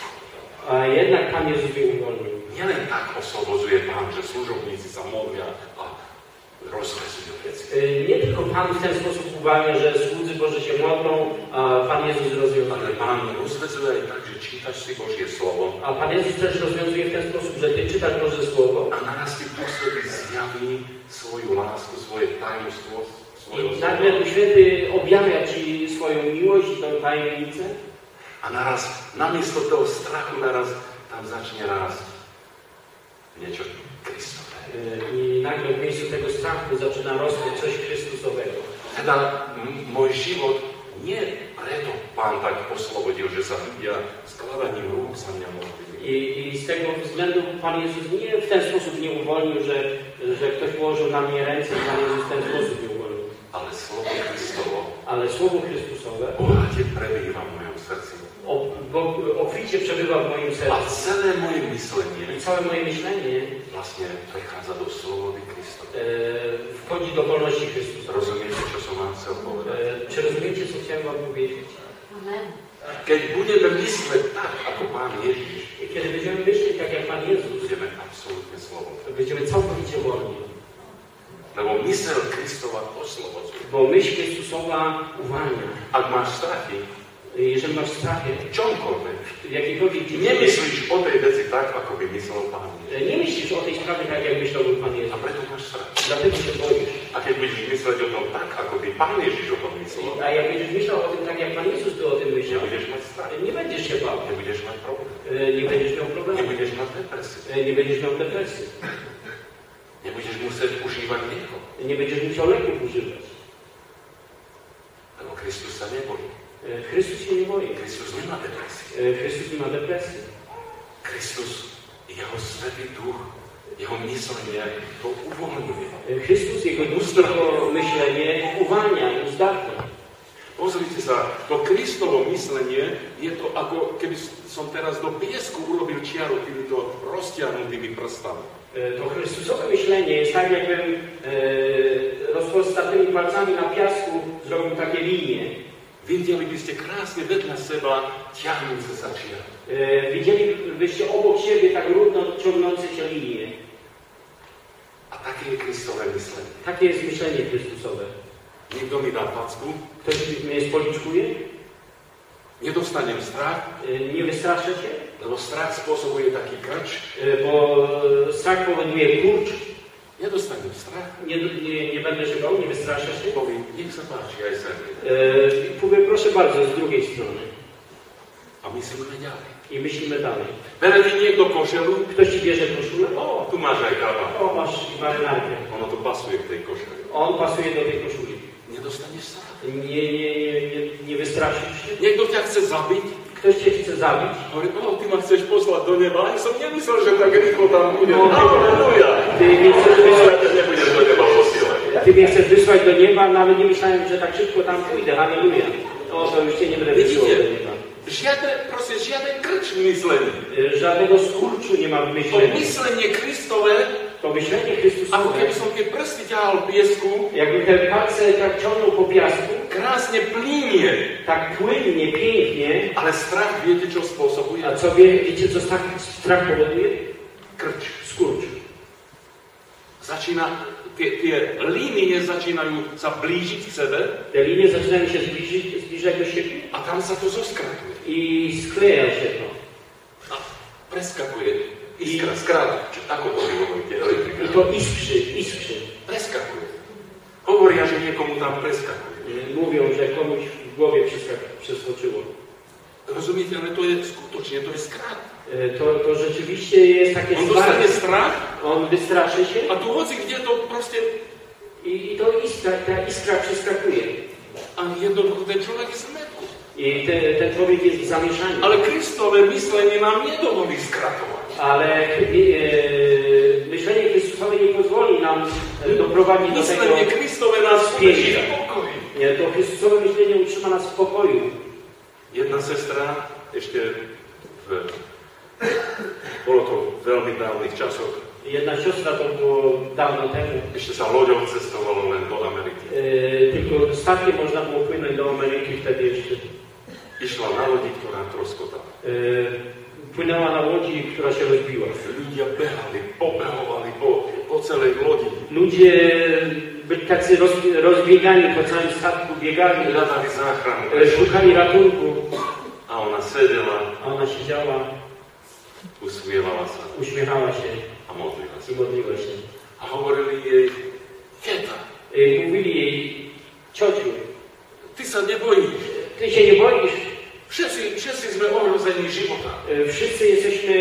A jednak Pan Jezus mnie uwolnił. Nielen tak oslobodzuje Pán, že služobníci sa modlia a rozvezujú veci. E, Nie tylko Pan w ten sposób uwalnia, że słudzy Boży się modlą, a Pan Jezus Ale rozwiązuje. Pán rozvezuje aj tak, že čítaš si Božie slovo A Pan Jezus też rozwiązuje w ten sposób, że Ty czytasz Boże Słowo a naraz ti Duch Svätý zjaví svoju lásku, svoje tajomstvo, svoje i nagle Duch Święty objawia Ci swoją miłość i tą tajemnicę A naraz, namiesto toho strachu, naraz tam začne rásť niečo Kristové. e, i nagle w miejscu tego strachu zaczyna rosnąć coś Chrystusowego. Teda m- môj život nie preto Pán tak oslobodil, že sa ľudia skladaním rúk za mňa modlili. I, I z tego względu Pan Jezus nie w ten sposób nie uwolnił, że, że ktoś położył na mnie ręce i Pan Jezus w ten sposób nie uwolnił. Ale slovo Kristovo Ale Słowo Chrystusowe bohate prebýva v mojom srdci. o, bo, obficie przebywa w moim A sercu. celé moje myslenie I całe moje myślenie vlastne prechádza do slobody Kristova. e, wchodzi do wolności Chrystusa. Rozumiete, čo som vám chcel povedať? E, czy rozumiecie, co chciałem Wam powiedzieć? Keď budeme mysleť tak, ako Pán Ježiš, I kiedy będziemy myśleć tak jak Pan Jezus, budeme absolútne slobodní. to będziemy całkowicie wolni. Lebo myseľ Kristova oslobodzuje. Bo myśl Chrystusowa uwalnia. Ak máš strachy, Jeżeli masz strachy, čomkoľvek, w jakiejkolwiek dziedzinie, nemyslíš o tej veci tak, ako by myslel Pán Ježiš. nie myślisz o tej sprawie tak, jak myślałby Pan A Jezus. preto máš strach. Dlatego się boisz. A keď budeš mysleť o tom tak, ako by Pán Ježiš o tom myslel, A jak będziesz myślał o tym tak, jak Pan Jezus by o tym myślał, nebudeš mať strach, nie będziesz się bał. nebudeš mať problém, E, Nie będziesz miał problemu. nebudeš mať depresiu, E, Nie będziesz miał depresji. nebudeš musieť užívať lieko, Nie będziesz musiał leków używać. lebo Kristus sa nebojí. E, Chrystus się nie boi. Kristus nemá depresiu. E, Chrystus nie ma depresji. Kristus, jeho Svätý Duch, jeho myslenie to uvoľňuje. E, Chrystus, Jego duch, Jego myślenie uwalnia i uzdatnia. Bo Pozrite sa, to Kristovo myslenie je to ako keby som teraz do piesku urobil čiaru týmito roztiahnutými prstami. To Chrystusowe myślenie jest tak, jakbym e, rozprostatymi palcami na piasku zrobił takie linie. Videli by ste krásne vedľa seba ťahnúce sa čiary. E, widzielibyście obok siebie tak równo ciągnące się linie. A také je Kristové myslenie. Takie jest myślenie Chrystusowe. Niekto mi dá packu, Ktoś mnie spoliczkuje, nedostanem strach, e, nie wystraszę się, lebo strach spôsobuje taký krč. e, bo strach powoduje kurcz. Nedostanem strach, Nie, nie, nie będę żygał, nie wystraszę się. poviem, nech sa páči aj sem. E, Mówię, proszę bardzo, z drugiej strony. A myslíme ďalej. I myślimy dalej. Bere mi niekto košelu, Ktoś ci bierze koszulę, o, tu máš aj kabát. o, masz marynarkę. Ono to pasuje k tej košeli. On pasuje do tej koszuli. Nedostaneš strach. Nie, nie, nie, nie, nie wystraszysz się. Niekto ťa chce zabiť, Ktoś cię chce zabić. hovorí, o, ty ma chceš poslať do neba, ani som nemyslel, že tak rýchlo tam bude. No, Halleluja! Ty mnie chcesz Ja wysłać, ťa nebudem do neba posielať. ty mnie chcesz wysłać do nieba, nawet nie myślałem, że tak szybko tam pójdę. Halleluja. O, to już cię nie będę wysyłał do nieba. Žiadne, proste, žiadne krč v myslení. Żadnego skurczu nie ma w To myśleniu. myslenie Kristové, To myślenie ako Chrystusowe, keby som tie prsty ťahal piesku, jakby te palce tak ciągnął po piasku, krásne plínie. tak płynnie, pięknie. Ale strach, viete, čo spôsobuje? A co wie, wiecie, co strach, strach powoduje? Krč. Skurcz. Začína, tie, tie línie začínajú sa blížiť k sebe Te linie zaczynają się zbliżyć, zbliżać do siebie a tam sa to zoskratuje. i skleja się to. A preskakuje. Iskra, skrátka. Či ako to vyhovoríte? I to iskrzy, iskrzy. Preskakuje. Hovoria, že niekomu tam preskakuje. Mówią, że komuś w głowie przeskak- przeskoczyło. Rozumiete, ale to je skutočne, to je skrat. E, To, to rzeczywiście jest takie On dostane zwarcie. strach On wystraszy się a tu hoci kde to proste... i, i to iskra, ta iskra przeskakuje. A jednoducho ten človek je zmetku. I te, ten człowiek jest w zamieszaniu. Ale Kristové myslenie nám nedovolí skratovať. Ale e, myślenie Chrystusowe nie pozwoli nam e, doprowadzić do tego. Myslenie Kristové nás udrží v pokoji. Nie, to Chrystusowe myślenie utrzyma nas w pokoju. Jedna sestra, ešte v... Bolo to v veľmi dávnych časoch. Jedna siostra, to było dawno temu, Ešte sa loďou cestovalo len do Ameriky. e, tylko statkiem można było płynąć do Ameryki wtedy jeszcze. Išla na lodi, ktorá troskotala. E, płynęła na łodzi, która się rozbiła. Ľudia behali, pobehovali po, po celej lodi. Ludzie byli tacy roz, rozbiegani po całym statku, biegali, Hľadali záchranu. e, szukali ratunku, A ona sedela, a ona siedziała, usmievala sa uśmiechała się a modlila i sa. modliła się. A hovorili jej, teta, E, mówili jej, ciociu, ty sa nebojíš. ty się nie boisz? Všetci, všetci sme ohrození života. E, wszyscy jesteśmy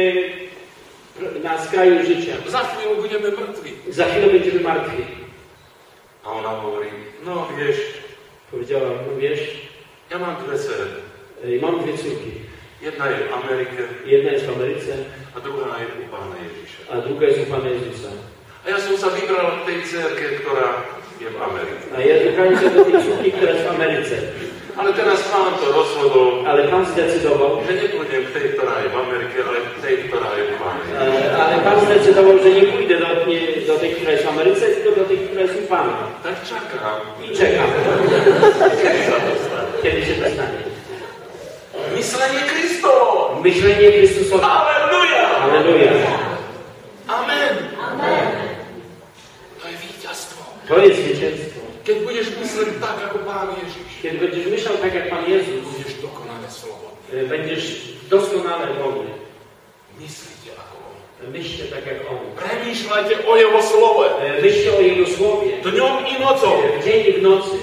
na skraju życia. Za chvíľu budeme mŕtvi. Za chwilę będziemy martwi. A ona hovorí, no vieš, Powiedziała, no wiesz, ja mám dve dcere. e, mam dwie córki. Jedna je v Amerike Jedna jest w Ameryce, a druhá je u Pána Ježiša. a druga jest u Pana Jezusa. A ja som sa vybral k tej dcerke, ktorá je v Amerike. A ja wybrałem się do tej córki, która jest w Ameryce. Ale teraz Pán to rozhodol, Ale Pan zdecydował, že nepôjdem k tej, ktorá je v Amerike, ale k tej, ktorá je u Pána Ježiša. e, ale Pan zdecydował, że nie pójdę do, nie, do tej, która jest w Ameryce, tylko do tej, która jest u Pana. Tak čakám, I czekam, kedy sa to stane. kiedy się to stanie. Myslenie Kristovo! Myślenie Chrystusowe. Aleluja! Halleluja. Amen! Amen! To je víťazstvo. To jest zwycięstwo. Keď budeš mysleť tak, ako Pán Ježiš, Kiedy będziesz myślał tak jak Pan Jezus, budeš dokonale slobodný. e, będziesz doskonale wolny. Myslíte ako On. Myślcie tak jak On. Premýšľajte o Jeho slove. E, Myślcie o Jego Słowie. Dňom i nocou. E, W dzień i w nocy.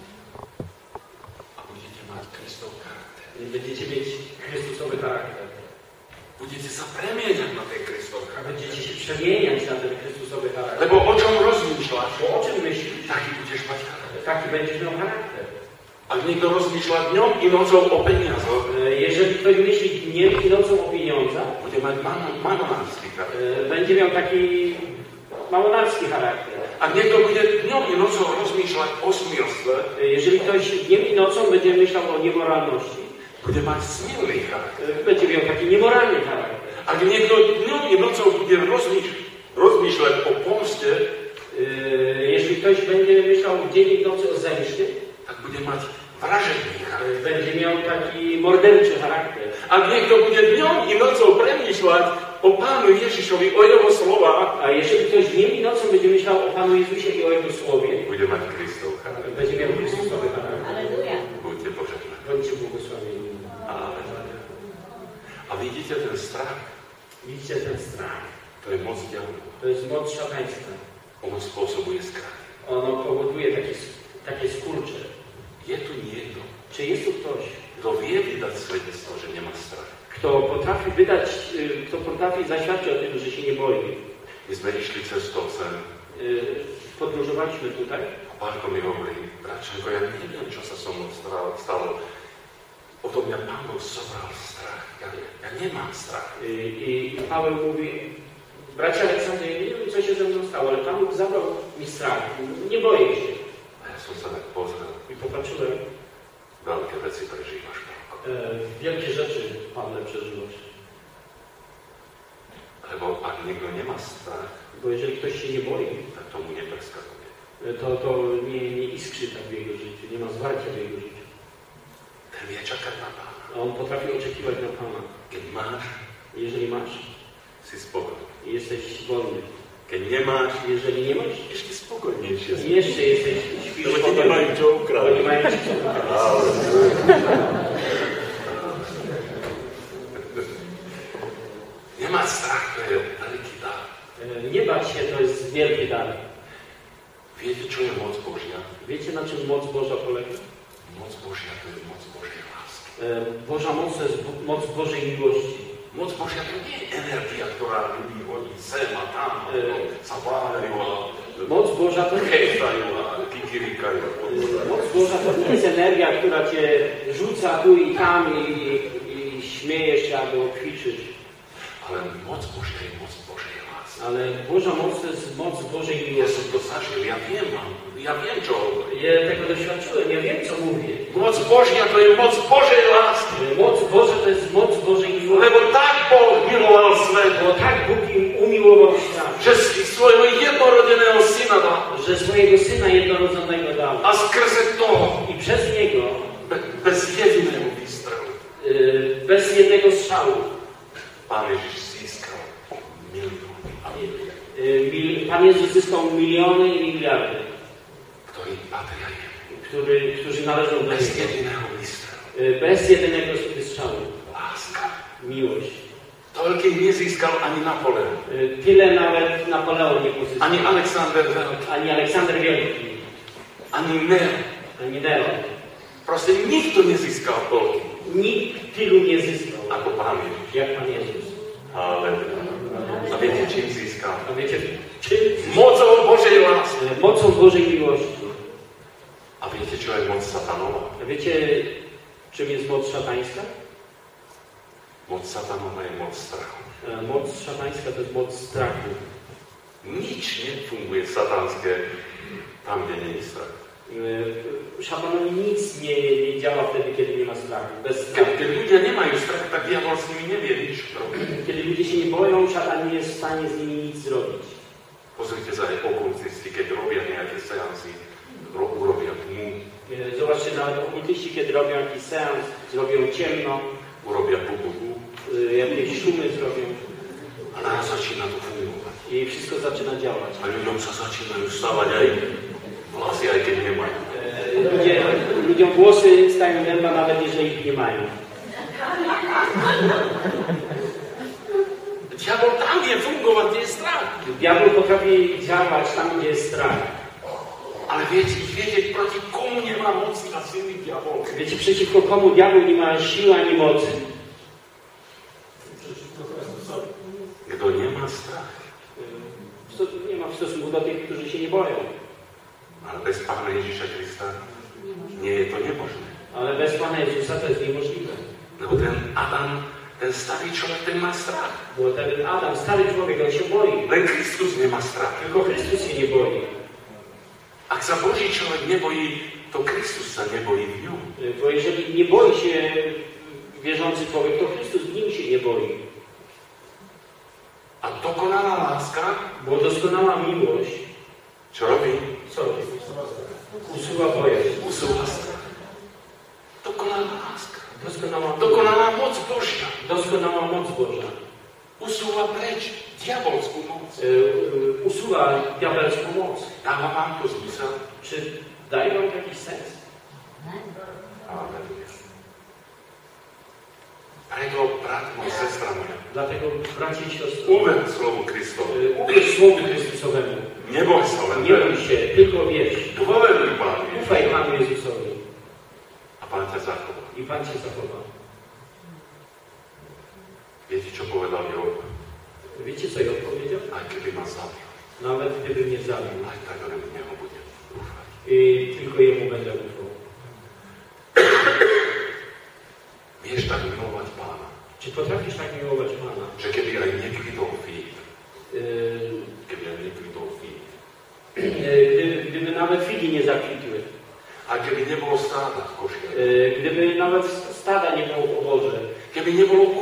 A budete mať Kristov charakter. Będziecie mieć Chrystusowy charakter. Budete sa premieňať na tej Kristov A charakter. będziecie się przemieniać na ten Chrystusowy charakter. Lebo o čom rozmýšľaš, Bo o czym myślisz? taký budeš mať charakter. Taki będziesz miał charakter. Ak niekto rozmýšľa dňom i nocou o peniazoch, E, Jeżeli ktoś myśli dniem i nocą o pieniądzach, bude mať manonársky charakter. e, będzie miał taki małonarski charakter. A A niekto bude dňom i nocą rozmýšľať o smilstve, jeżeli ktoś dniem i nocą będzie myślał o niemoralności, bude mať smilný charakter. będzie miał taki niemoralny charakter. Ak niekto dňom i nocą bude rozmýšľať, rozmýšľať o pomste, Jeśli ktoś będzie myślał dzień i w nocy o zemście, tak bude mať vražedný charakter. będzie miał taki morderczy charakter. Ak niekto bude dňom i nocą premýšľať o Pánu Ježišovi, o Jeho slovách, A jeżeli ktoś dniem i nocą będzie myślał o Panu Jezusie i o Jego Słowie, bude mať Kristov charakter. będzie miał Chrystusowy charakter. Aleluja. Buďte požehnaní. Bądźcie błogosławieni. Amen. A vidíte ten strach? Widzicie ten strach. To je moc diabła. To jest moc szatańska. On spôsobuje strach. Ono powoduje takie, takie skurcze. Je tu niekto, Czy jest tu ktoś, kto vie vydať svedectvo, že nemá strach? kto potrafi wydać, y, kto potrafi zaświadczyć o tym, że się nie boi? My sme išli cestou sem Y, Podróżowaliśmy tutaj. a Pánko mi hovorí, Bračenko, ja neviem, čo sa so mnou stalo. Odo mňa Pán Boh zobral strach. Ja, ja nemám strach. Y, I Paweł mówi, bracia Aleksandrze, ja nie wiem, co się ze mną stało, ale Pan Bóg zabrał mi strach. Nie boję się. A ja som sa tak pozrel. I popatrzyłem, Veľké veci prežívaš, Pánko. e, wielkie rzeczy Pawle przeżyłeś. Lebo ak niekto nemá strach, Bo jeżeli ktoś się nie boi, tak tomu nepreskakuje. e, to, to nie, nie iskrzy tak w jego życiu, nie ma zwarcia w jego życiu. Ten vie čakať na Pána. A on potrafi oczekiwać na Pana. Keď máš, Jeżeli masz, si spokojný. jesteś wolny. Keď nemáš, Jeżeli nie masz, ešte spokojnejšie. jeszcze jesteś, śpisz Lebo ti spokojnie. nemajú čo Bo nie ukradnúť. mają ci co ukradać. Nemať strach, to je veľký dar. E, Nie bać się, to jest wielki dar. Viete, čo je moc Božia? Wiecie, na czym moc Boża polega? Moc Božia to je moc Božej lásky. E, Boża moc to jest Bo- moc Bożej miłości. Moc Božia to nie je energia, ktorá ľudí hodí sem a tam, a E. to sa váľajú a Moc Boża to nie hejtajú a kikirikajú. Moc Boża to nie jest energia, która cię rzuca tu i tam i, i, i śmiejesz się albo kwiczysz. Ale moc Božia je moc Božej lásky. Ale Boża moc to jest moc Bożej Ja miłości. som to zažil, ja viem, ja viem, čo hovorím. Ja tego doświadczyłem, ja wiem, co mówię. Moc Božia to je moc Božej lásky. Moc Boża to jest moc Bożej miłości. Lebo tak Boh miloval svet, Bo tak Bóg im umiłował świat, že si svojho jednorodeného syna dal. że swojego Syna jednorodzonego dał. A skrze toho, I przez Niego, be- bez jediného výstrelu, y, bez jednego strzału, Pán Ježiš získal milióny a milióny, y, mil, Pan Jezus zyskał miliony i miliardy, ktorí patria jemu. który, którzy należą do Bez Niego. jediného výstrelu. Y, Bez jedynego strzału. Láska. Miłość. Toľký nezískal ani Napoleon, Y, Tyle nawet Napoleon nie pozyskał. ani Alexander Veľký, Ani Aleksander Wielki. ani Nero. Ani Neron. Proste nikto nezískal toľký Nikt tylu nie zyskał, ako Pán Ježiš. jak Pan Jezus. Ale a viete, čím získal? A wiecie, czym? Mocou Božej lásky. Y, Mocą Bożej miłości. A viete, čo je moc satanova? A wiecie, czym jest moc szatańska? Moc satanova je moc strachu. E, Moc szatańska to jest moc strachu. Nič nefunguje satanské tam, kde nie je strach. E, Szatanowi nic nie, nie działa wtedy, kiedy nie ma strachu. Bez strachu. Keď ľudia nemajú strach, tak diabol s nimi nevie nič robiť. Kiedy ludzie się nie boją, szatan nie jest w stanie z nimi nic zrobić. Pozrite sa aj okultisti, keď robia nejaké seansy, ro- urobia tmu, E, Zobaczcie, nawet okultyści, kiedy robią jakiś seans, zrobią ciemno, urobia bu, bu, bu e, jakieś szumy zrobią a naraz začína to fungovať. i wszystko zaczyna działać. A ľuďom sa začínajú stávať aj vlasy, aj keď nemajú. E, Ludzie, ludziom włosy stają dęba, nawet jeżeli ich nie mają. Diabol tam vie fungovať, kde je strach. Diabeł potrafi działać tam, gdzie jest strach. Ale viete, viete, proti komu nemá moci a sily diabol? Wiecie, przeciwko komu diabeł nie ma siły ani mocy? Kto nemá strach, W sto- Nie ma w stosunku do tych, którzy się nie boją. ale bez Pána Ježiša Krista nie je to nemožné. Ale bez Pana Jezusa to jest niemożliwe. Lebo ten Adam, ten starý človek, ten má strach. Bo ten Adam, stary człowiek, on się boi. Len Kristus nemá strach. Tylko Chrystus się nie boi. Ak sa Boží človek nebojí, to Kristus sa nebojí v ňom. Bo jeżeli nie boi się wierzący człowiek, to Chrystus w nim się nie boi. A dokonalá láska, Bo doskonała miłość, čo robí? co robi? Usuwa bojaźń. Usúva strach. Dokonalá láska. Doskonała, Dokonalá moc Božia. doskonała moc Boża. Usúva preč diabolskú moc. Y, y, usuwa diabelską moc. Dáva vám to zmysel? Czy daje wam to jakiś sens? Amen. Preto, brat môj, sestra moja, Dlatego, bracie i siostry, uver slovu Kristovu. y, uwierz Słowu Chrystusowemu. Neboj sa len Nie bój się, tylko wierz. Dôveruj Pánu Ufaj Ježišovi. Panu Jezusowi A Pán ťa zachová. i Pan cię zachowa. Viete, čo povedal Job? Wiecie, co Job powiedział? Aj keby ma zabil, Nawet gdyby mnie zabił, aj tak len v Neho budem dúfať. i tylko Jemu będę ufał. Vieš tak milovať Pána, Czy potrafisz tak miłować Pana? že keby aj nekvitol Filip, Yy, keby aj nekvitol Filip, yy, gdyby, gdyby nawet figi nie zakwitły, a keby nebolo stáda v košiach, yy, gdyby nawet stada nie było w oborze, keby nebolo